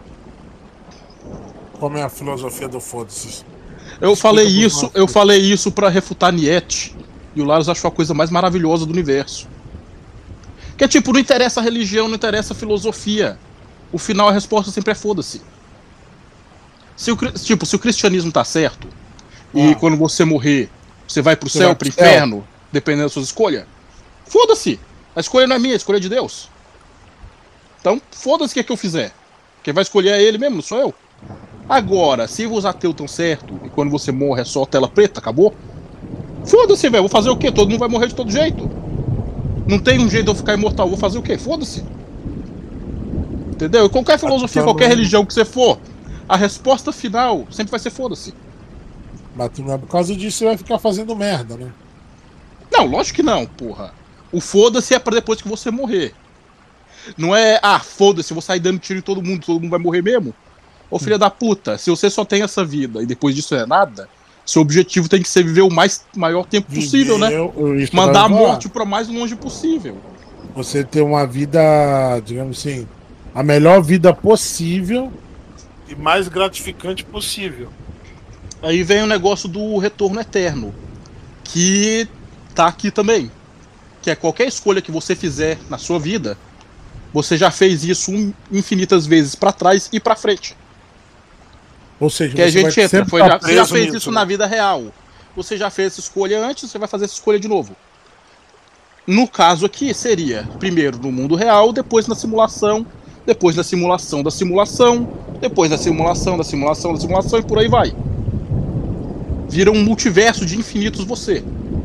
[SPEAKER 5] Como é a filosofia do foda-se?
[SPEAKER 4] Eu falei isso pra refutar Nietzsche, e o Larus achou a coisa mais maravilhosa do universo. Que é tipo, não interessa a religião, não interessa a filosofia. O final, a resposta sempre é foda-se. Se o cristianismo tá certo, e quando você morrer, você vai pro céu, pro inferno, dependendo das suas escolhas, foda-se. A escolha não é minha, a escolha é de Deus. Então, foda-se o que eu fizer. Quem vai escolher é ele mesmo, não sou eu. Agora, se os ateus estão certo, e quando você morre é só tela preta, acabou, foda-se, velho, vou fazer o quê? Todo mundo vai morrer de todo jeito. Não tem um jeito de eu ficar imortal, vou fazer o quê? Foda-se. Entendeu? Qualquer filosofia, qualquer religião que você for, A resposta final sempre vai ser foda-se.
[SPEAKER 5] Mas não é por causa disso que você vai ficar fazendo merda, né?
[SPEAKER 4] Não, lógico que não, porra. O foda-se é pra depois que você morrer. Não é, foda-se, eu vou sair dando tiro em todo mundo vai morrer mesmo. Ô filha da puta, se você só tem essa vida e depois disso é nada, seu objetivo tem que ser viver o maior tempo possível, né? Mandar a morte pra mais longe possível.
[SPEAKER 5] Você ter uma vida, digamos assim, a melhor vida possível e mais gratificante possível.
[SPEAKER 4] Aí vem o negócio do retorno eterno, que tá aqui também. Que é qualquer escolha que você fizer na sua vida, você já fez isso infinitas vezes pra trás e pra frente.
[SPEAKER 5] Ou seja,
[SPEAKER 4] que a gente entra, você já fez
[SPEAKER 5] nisso,
[SPEAKER 4] isso na vida real. Você já fez essa escolha antes, você vai fazer essa escolha de novo. No caso aqui, seria primeiro no mundo real, depois na simulação, depois na simulação da simulação, depois na simulação da simulação da simulação e por aí vai. Vira um multiverso de infinitos você.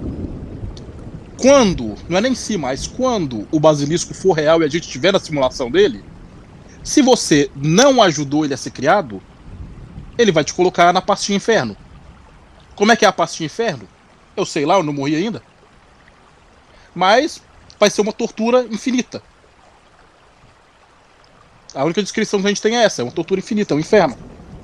[SPEAKER 4] Quando, não é nem si, mas quando o basilisco for real e a gente estiver na simulação dele, se você não ajudou ele a ser criado, ele vai te colocar na pastinha inferno. Como é que é a pastinha inferno? Eu sei lá, eu não morri ainda. Mas vai ser uma tortura infinita. A única descrição que a gente tem é essa, é uma tortura infinita, é um inferno.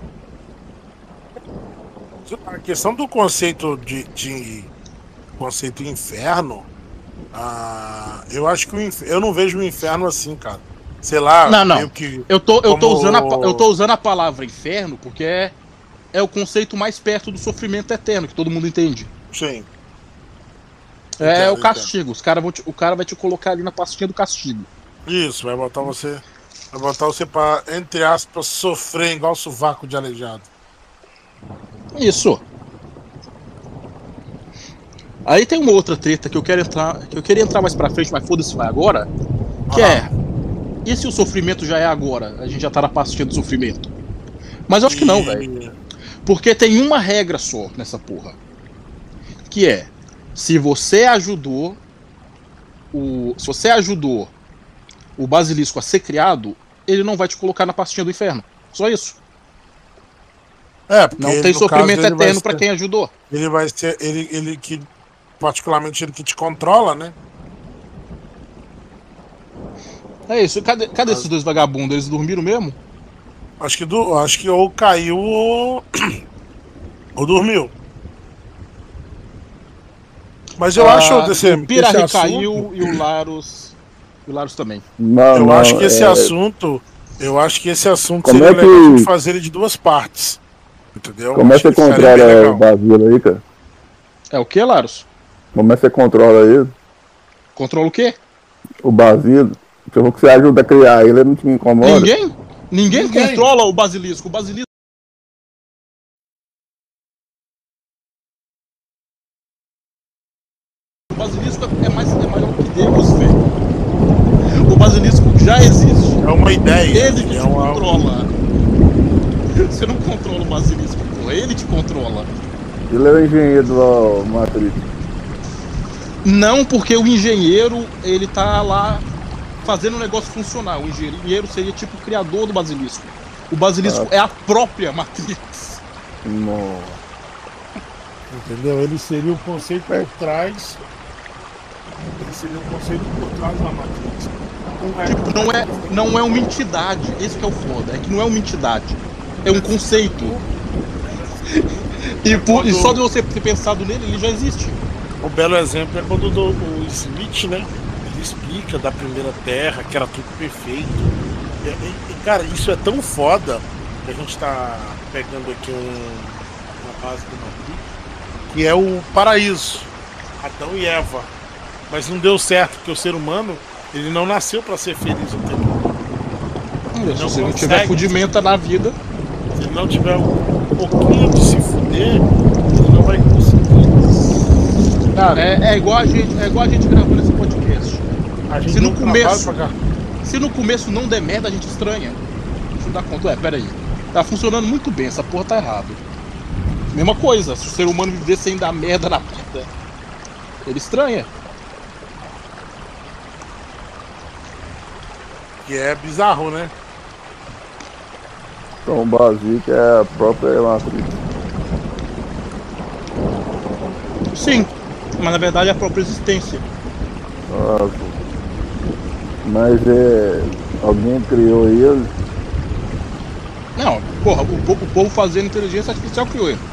[SPEAKER 5] A questão do conceito de conceito inferno, eu acho que eu não vejo o inferno assim, cara. Sei lá,
[SPEAKER 4] não.
[SPEAKER 5] Meio que
[SPEAKER 4] eu tô usando a palavra inferno porque é o conceito mais perto do sofrimento eterno, que todo mundo entende.
[SPEAKER 5] Sim.
[SPEAKER 4] É o castigo. O cara vai te colocar ali na pastinha do castigo.
[SPEAKER 5] Isso, vai botar você pra, entre aspas, sofrer igual sovaco de aleijado.
[SPEAKER 4] Isso. Aí tem uma outra treta que eu queria entrar mais pra frente, mas foda-se, vai agora. Que e se o sofrimento já é agora? A gente já tá na pastinha do sofrimento. Mas eu acho que não, velho. Porque tem uma regra só nessa porra. Que é, se você ajudou o basilisco a ser criado, ele não vai te colocar na pastinha do inferno. Só isso.
[SPEAKER 5] Porque
[SPEAKER 4] não tem sofrimento eterno pra quem ajudou.
[SPEAKER 5] Ele vai ser ele que, particularmente ele que te controla, né?
[SPEAKER 4] É isso. Cadê esses dois vagabundos? Eles dormiram mesmo?
[SPEAKER 5] Acho que ou caiu ou dormiu. Mas eu acho, DCM,
[SPEAKER 4] o Pirarri
[SPEAKER 5] assunto...
[SPEAKER 4] caiu e o Larus também.
[SPEAKER 5] Eu acho que esse assunto seria legal a gente fazer ele de duas partes. Entendeu?
[SPEAKER 6] Como é que você controla o Basilo aí, cara?
[SPEAKER 4] É o que, Larus?
[SPEAKER 6] Como é que você controla ele?
[SPEAKER 4] Controla o quê?
[SPEAKER 6] O Basilo. Se você ajuda a criar ele não te incomoda?
[SPEAKER 4] Ninguém controla o basilisco. O basilisco é maior que Deus, velho. O basilisco já existe.
[SPEAKER 5] É uma ideia.
[SPEAKER 4] Ele te controla. Você não controla o basilisco, porra. Ele te controla.
[SPEAKER 6] Ele é o engenheiro do Matrix.
[SPEAKER 4] Não, porque o engenheiro, ele tá lá fazendo o negócio funcionar. O engenheiro seria tipo o criador do basilisco. O basilisco é a própria Matrix.
[SPEAKER 6] Nossa.
[SPEAKER 5] Entendeu? Ele seria o conceito por trás. Ele seria o conceito por trás da Matrix.
[SPEAKER 4] Não é uma entidade. Esse que é o foda. É que não é uma entidade. É um conceito. E só de você ter pensado nele, ele já existe.
[SPEAKER 5] Um belo exemplo é quando o Smith, né? Ele explica da primeira Terra, que era tudo perfeito. E cara, isso é tão foda que a gente tá pegando aqui uma base do Matrix, que é o paraíso, Adão e Eva. Mas não deu certo, porque o ser humano, ele não nasceu para ser feliz o tempo todo.
[SPEAKER 4] Se você não tiver fudimenta na vida,
[SPEAKER 5] se ele não tiver um pouquinho de se fuder, ele não vai conseguir.
[SPEAKER 4] Cara, é igual a gente gravando esse podcast. Se no começo não der merda, a gente estranha. A gente não dá conta. Pera aí. Tá funcionando muito bem, essa porra tá errado. Mesma coisa, se o ser humano viver sem dar merda na vida, ele estranha.
[SPEAKER 5] Que é bizarro, né?
[SPEAKER 6] Então o Basic é a própria Matrix.
[SPEAKER 4] Sim, mas na verdade é a própria existência.
[SPEAKER 6] Nossa. Mas alguém criou ele?
[SPEAKER 4] Não, porra, o povo fazendo inteligência artificial criou ele.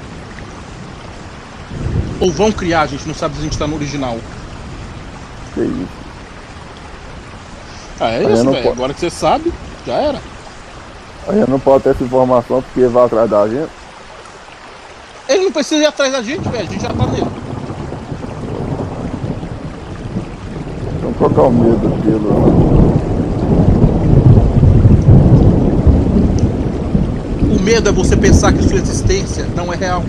[SPEAKER 4] Ou vão criar, a gente não sabe se a gente tá no original.
[SPEAKER 6] Que isso?
[SPEAKER 4] Ah, é isso, velho. Agora que você sabe, já era.
[SPEAKER 6] A gente não pode ter essa informação porque vai atrás da gente.
[SPEAKER 4] Ele não precisa ir atrás da gente, velho. A gente já tá nele.
[SPEAKER 6] Então qual que é o medo dele?
[SPEAKER 4] O medo é você pensar que sua existência não é real.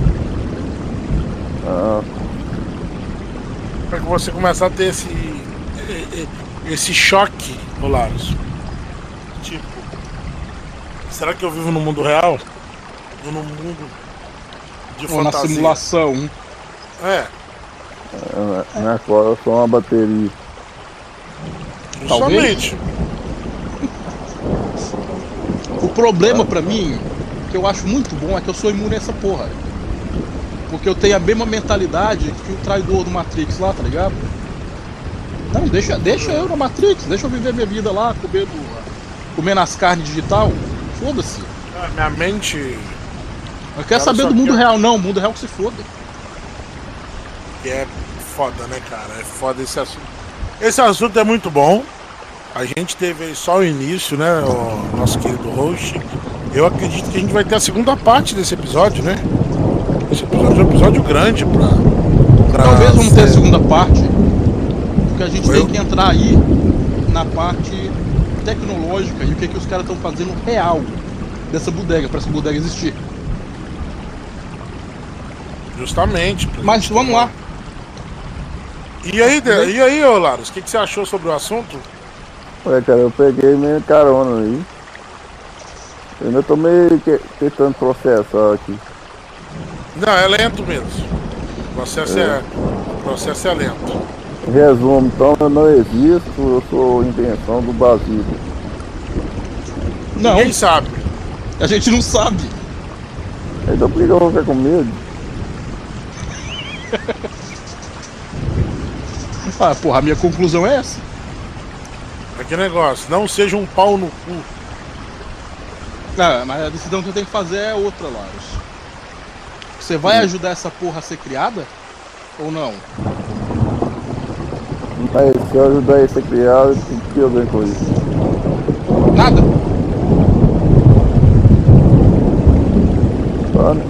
[SPEAKER 6] Ah,
[SPEAKER 5] Pra que você começar a ter esse choque, Olaros. Tipo, será que eu vivo no mundo real? Ou no mundo de
[SPEAKER 4] Ou na
[SPEAKER 5] fantasia?
[SPEAKER 4] simulação.
[SPEAKER 5] É,
[SPEAKER 6] não é só uma bateria.
[SPEAKER 5] justamente.
[SPEAKER 4] O problema pra mim, que eu acho muito bom, é que eu sou imune a essa porra. Porque eu tenho a mesma mentalidade que o traidor do Matrix lá, tá ligado? Não, deixa eu na Matrix, deixa eu viver minha vida lá, comendo as carnes digital. Foda-se.
[SPEAKER 5] Minha mente.
[SPEAKER 4] Eu quero saber do mundo real, não. O mundo real que se foda.
[SPEAKER 5] Que é foda, né, cara? É foda esse assunto. Esse assunto é muito bom. A gente teve aí só o início, né? O nosso querido host. Eu acredito que a gente vai ter a segunda parte desse episódio, né? Esse episódio é um episódio grande pra
[SPEAKER 4] Talvez vamos ter a
[SPEAKER 5] ser-
[SPEAKER 4] segunda parte. Porque a gente tem que entrar aí na parte tecnológica e o que os caras estão fazendo real dessa bodega, pra essa bodega existir.
[SPEAKER 5] Justamente.
[SPEAKER 4] Mas vamos lá.
[SPEAKER 5] E aí, ô Laros, o que você achou sobre o assunto?
[SPEAKER 6] Ué, cara, eu peguei meio carona aí. Eu ainda tô meio tentando processar aqui.
[SPEAKER 5] Não, é lento mesmo. O processo é lento.
[SPEAKER 6] Em resumo, então eu não existo, eu sou invenção do Basílio.
[SPEAKER 4] Não,
[SPEAKER 5] Ninguém sabe.
[SPEAKER 4] a gente não sabe.
[SPEAKER 6] Então por que eu vou ficar com medo?
[SPEAKER 4] Ah, porra, a minha conclusão é essa.
[SPEAKER 5] É que negócio, não seja um pau no cu.
[SPEAKER 4] Ah, mas a decisão que eu tenho que fazer é outra, Laros. Você vai ajudar essa porra a ser criada? Ou não?
[SPEAKER 6] Mas se eu ajudar ele a ser criado, o que eu ganho com isso?
[SPEAKER 4] Nada?
[SPEAKER 6] Sabe?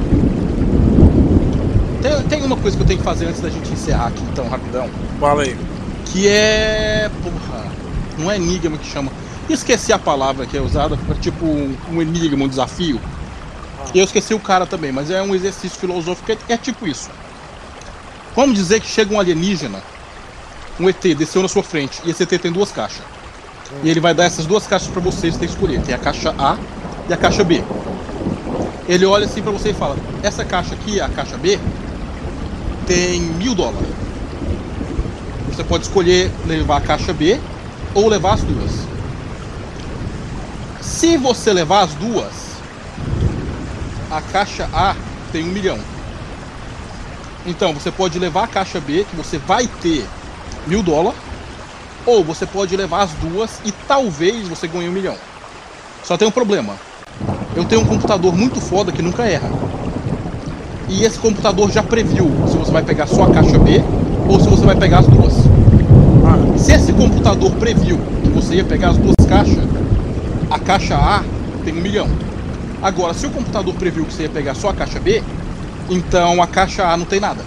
[SPEAKER 4] Tem uma coisa que eu tenho que fazer antes da gente encerrar aqui, então, rapidão.
[SPEAKER 5] Fala aí.
[SPEAKER 4] Que é. Porra, não é enigma que chama. Esqueci a palavra que é usada para tipo um enigma, um desafio. Eu esqueci o cara também, mas é um exercício filosófico que é tipo isso. Vamos dizer que chega um alienígena, um ET, desceu na sua frente, e esse ET tem duas caixas. E ele vai dar essas duas caixas pra você tem que escolher. Tem a caixa A e a caixa B. Ele olha assim pra você e fala: essa caixa aqui, a caixa B, tem $1.000. Você pode escolher levar a caixa B ou levar as duas. Se você levar as duas, a caixa A tem 1 milhão. Então você pode levar a caixa B, que você vai ter $1.000, ou você pode levar as duas e talvez você ganhe 1 milhão. Só tem um problema. Eu tenho um computador muito foda que nunca erra. E esse computador já previu se você vai pegar só a caixa B ou se você vai pegar as duas. Se esse computador previu que você ia pegar as duas caixas, a caixa A tem 1 milhão. Agora, se o computador previu que você ia pegar só a caixa B, então a caixa A não tem nada.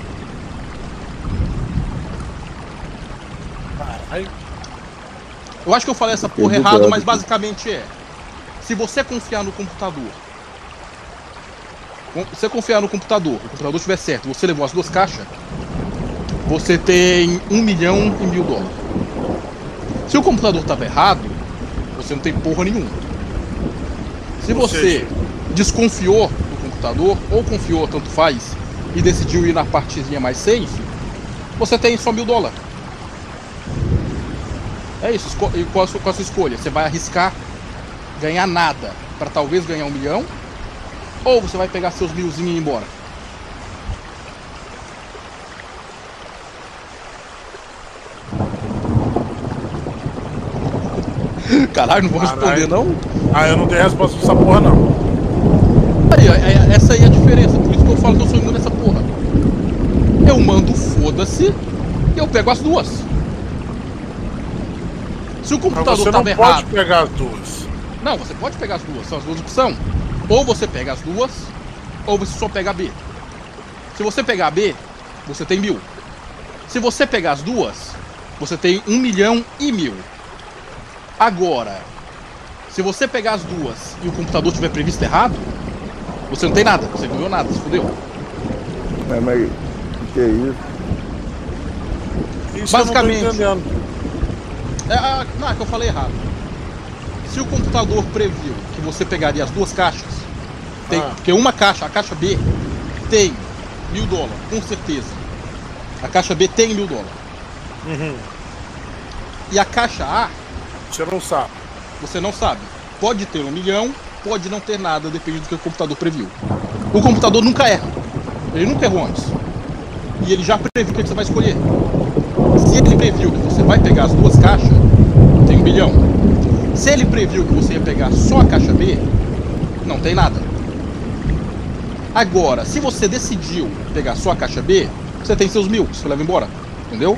[SPEAKER 4] Eu acho que eu falei essa porra errado, mas basicamente é: se você confiar no computador, o computador estiver certo, você levou as duas caixas, você tem 1 milhão e $1.000. Se o computador estava errado, você não tem porra nenhuma. Se você desconfiou do computador, ou confiou, tanto faz, e decidiu ir na partezinha mais safe, você tem só $1.000. É isso. E qual a sua escolha? Você vai arriscar ganhar nada pra talvez ganhar 1 milhão, ou você vai pegar seus 1000 e ir embora? Caralho, não vou responder não?
[SPEAKER 5] Ah, eu não tenho resposta pra essa porra não.
[SPEAKER 4] Aí, ó, essa aí é a diferença, por isso que eu falo que eu sou imune nessa porra. Eu mando foda-se e eu pego as duas. Se o computador
[SPEAKER 5] Mas você
[SPEAKER 4] tava
[SPEAKER 5] não
[SPEAKER 4] errado.
[SPEAKER 5] pode pegar as duas.
[SPEAKER 4] Não, você pode pegar as duas, são as duas opções. Ou você pega as duas, ou você só pega a B. Se você pegar a B, você tem 1000. Se você pegar as duas, você tem 1 milhão e 1000. Agora, se você pegar as duas e o computador tiver previsto errado, você não tem nada, você não ganhou nada, se fudeu.
[SPEAKER 6] Mas que é isso?
[SPEAKER 5] Isso
[SPEAKER 4] Basicamente.
[SPEAKER 5] eu não tô entendendo.
[SPEAKER 4] Não, é que eu falei errado. Se o computador previu que você pegaria as duas caixas, porque uma caixa, a caixa B, tem $1000, com certeza. A caixa B tem $1000.
[SPEAKER 5] Uhum.
[SPEAKER 4] E a caixa A,
[SPEAKER 5] Você não sabe.
[SPEAKER 4] você não sabe. Pode ter 1 milhão, pode não ter nada, depende do que o computador previu. O computador nunca erra. Ele nunca errou antes. E ele já previu o que você vai escolher. Se ele previu que você vai pegar as duas caixas, tem 1 bilhão. Se ele previu que você ia pegar só a caixa B, não tem nada. Agora, se você decidiu pegar só a caixa B, você tem seus 1000, você leva embora. Entendeu?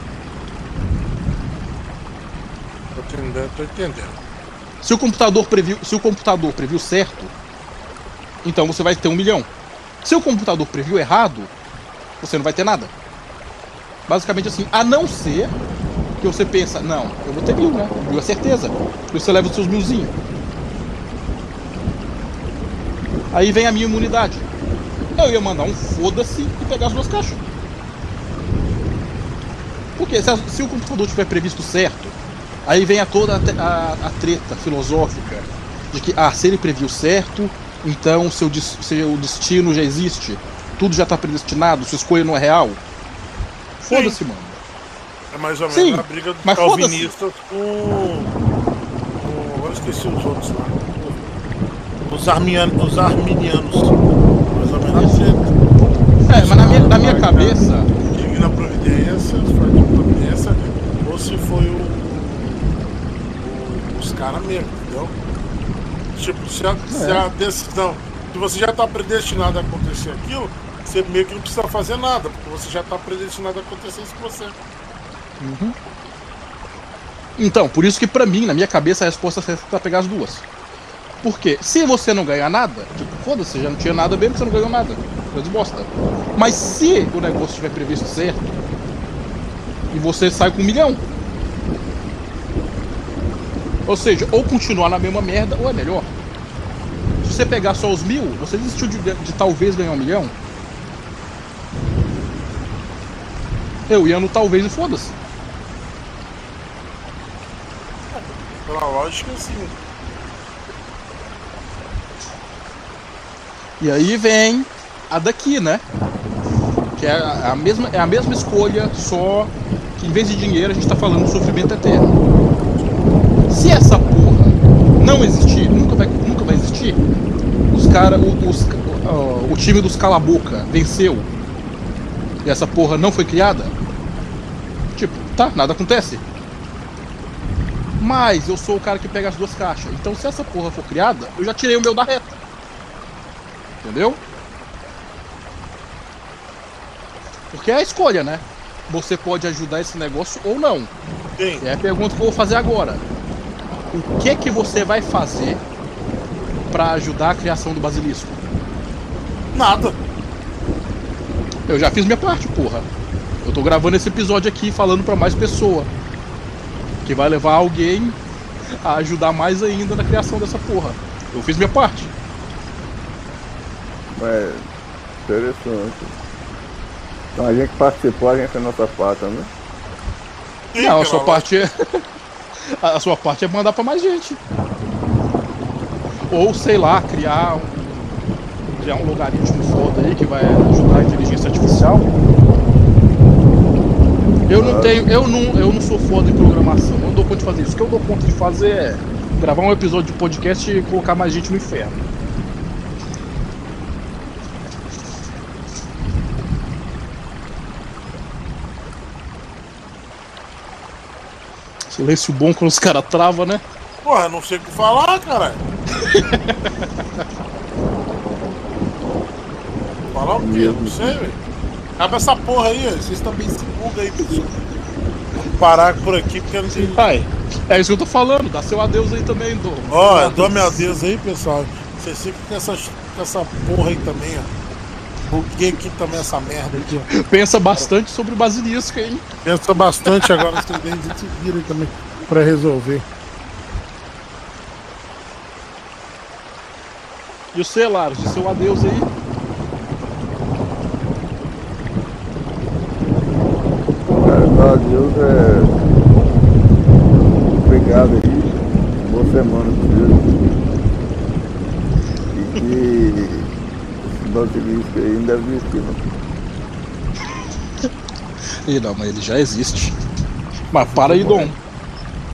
[SPEAKER 5] Tô entendendo.
[SPEAKER 4] Se o computador previu certo, então você vai ter 1 milhão. Se o computador previu errado, você não vai ter nada. Basicamente assim, a não ser que você pensa, não, eu vou ter 1000, né? 1000 é certeza. E você leva os seus 1000zinho. Aí vem a minha imunidade. Eu ia mandar um foda-se e pegar as duas caixas. Porque se o computador tiver previsto certo, aí vem toda a treta filosófica de que, se ele previu certo, então seu destino já existe, tudo já está predestinado, sua escolha não é real. Foda-se, mano.
[SPEAKER 5] É mais ou menos a briga dos calvinistas com. Agora esqueci os outros lá. Os arminianos. Mais ou menos a treta.
[SPEAKER 4] Mas na minha cabeça.
[SPEAKER 5] Divina Providência, se foi a Divina Providência, ou se foi os caras mesmo, entendeu? Tipo, se a decisão, se você já está predestinado a acontecer aquilo, você meio que não precisa fazer nada, porque você já está predestinado a acontecer isso com você.
[SPEAKER 4] Uhum. Então, por isso que pra mim, na minha cabeça, a resposta certa é pra pegar as duas. Porque se você não ganhar nada, tipo, foda-se, já não tinha nada mesmo, você não ganhou nada. Foi desbosta. Mas se o negócio estiver previsto certo, e você sai com 1 milhão. Ou seja, ou continuar na mesma merda, ou é melhor. Se você pegar só os 1000, você desistiu de talvez ganhar 1 milhão? Eu ia no talvez e foda-se.
[SPEAKER 5] Pela lógica, sim.
[SPEAKER 4] E aí vem a daqui, né? Que é a mesma escolha, só que em vez de dinheiro a gente tá falando de sofrimento eterno. Se essa porra não existir, nunca vai existir, o time dos cala-boca venceu e essa porra não foi criada, tipo, tá, nada acontece. Mas eu sou o cara que pega as duas caixas, então se essa porra for criada, eu já tirei o meu da reta. Entendeu? Porque é a escolha, né? Você pode ajudar esse negócio ou não.
[SPEAKER 5] Sim.
[SPEAKER 4] É a pergunta que eu vou fazer agora. O que você vai fazer pra ajudar a criação do basilisco?
[SPEAKER 5] Nada.
[SPEAKER 4] Eu já fiz minha parte, porra. Eu tô gravando esse episódio aqui falando pra mais pessoa, que vai levar alguém a ajudar mais ainda na criação dessa porra. Eu fiz minha parte.
[SPEAKER 6] É interessante. Então a gente participou, a gente fez nossa parte, né?
[SPEAKER 4] Não, a sua parte é. A sua parte é mandar pra mais gente. Ou, sei lá, criar um logaritmo foda aí que vai ajudar a inteligência artificial. Eu não sou foda em programação, eu não dou conta de fazer isso. O que eu dou conta de fazer é gravar um episódio de podcast e colocar mais gente no inferno. Silêncio bom quando os caras travam, né?
[SPEAKER 5] Porra, não sei o que falar, caralho. Falar o quê? Não sei, velho. Acaba essa porra aí, vocês também se bugam aí, pessoal. Vamos parar por aqui porque eu não sei.
[SPEAKER 4] Ai, é isso que eu tô falando, dá seu adeus aí também, Dom.
[SPEAKER 5] Ó, dou meu adeus aí, pessoal. Vocês ficam com essa porra aí também, ó. Buguei aqui também essa merda aqui, ó.
[SPEAKER 4] Pensa bastante sobre o basilisco, hein?
[SPEAKER 5] Pensa bastante agora, vocês vêm de se viram aí também pra resolver.
[SPEAKER 4] E o C, Laros, de seu adeus aí.
[SPEAKER 6] Adeus, obrigado aí. Boa semana pra vocês. E que esse basilisco aí não deve existir, não.
[SPEAKER 4] Não, mas ele já existe. Mas para aí, Dom.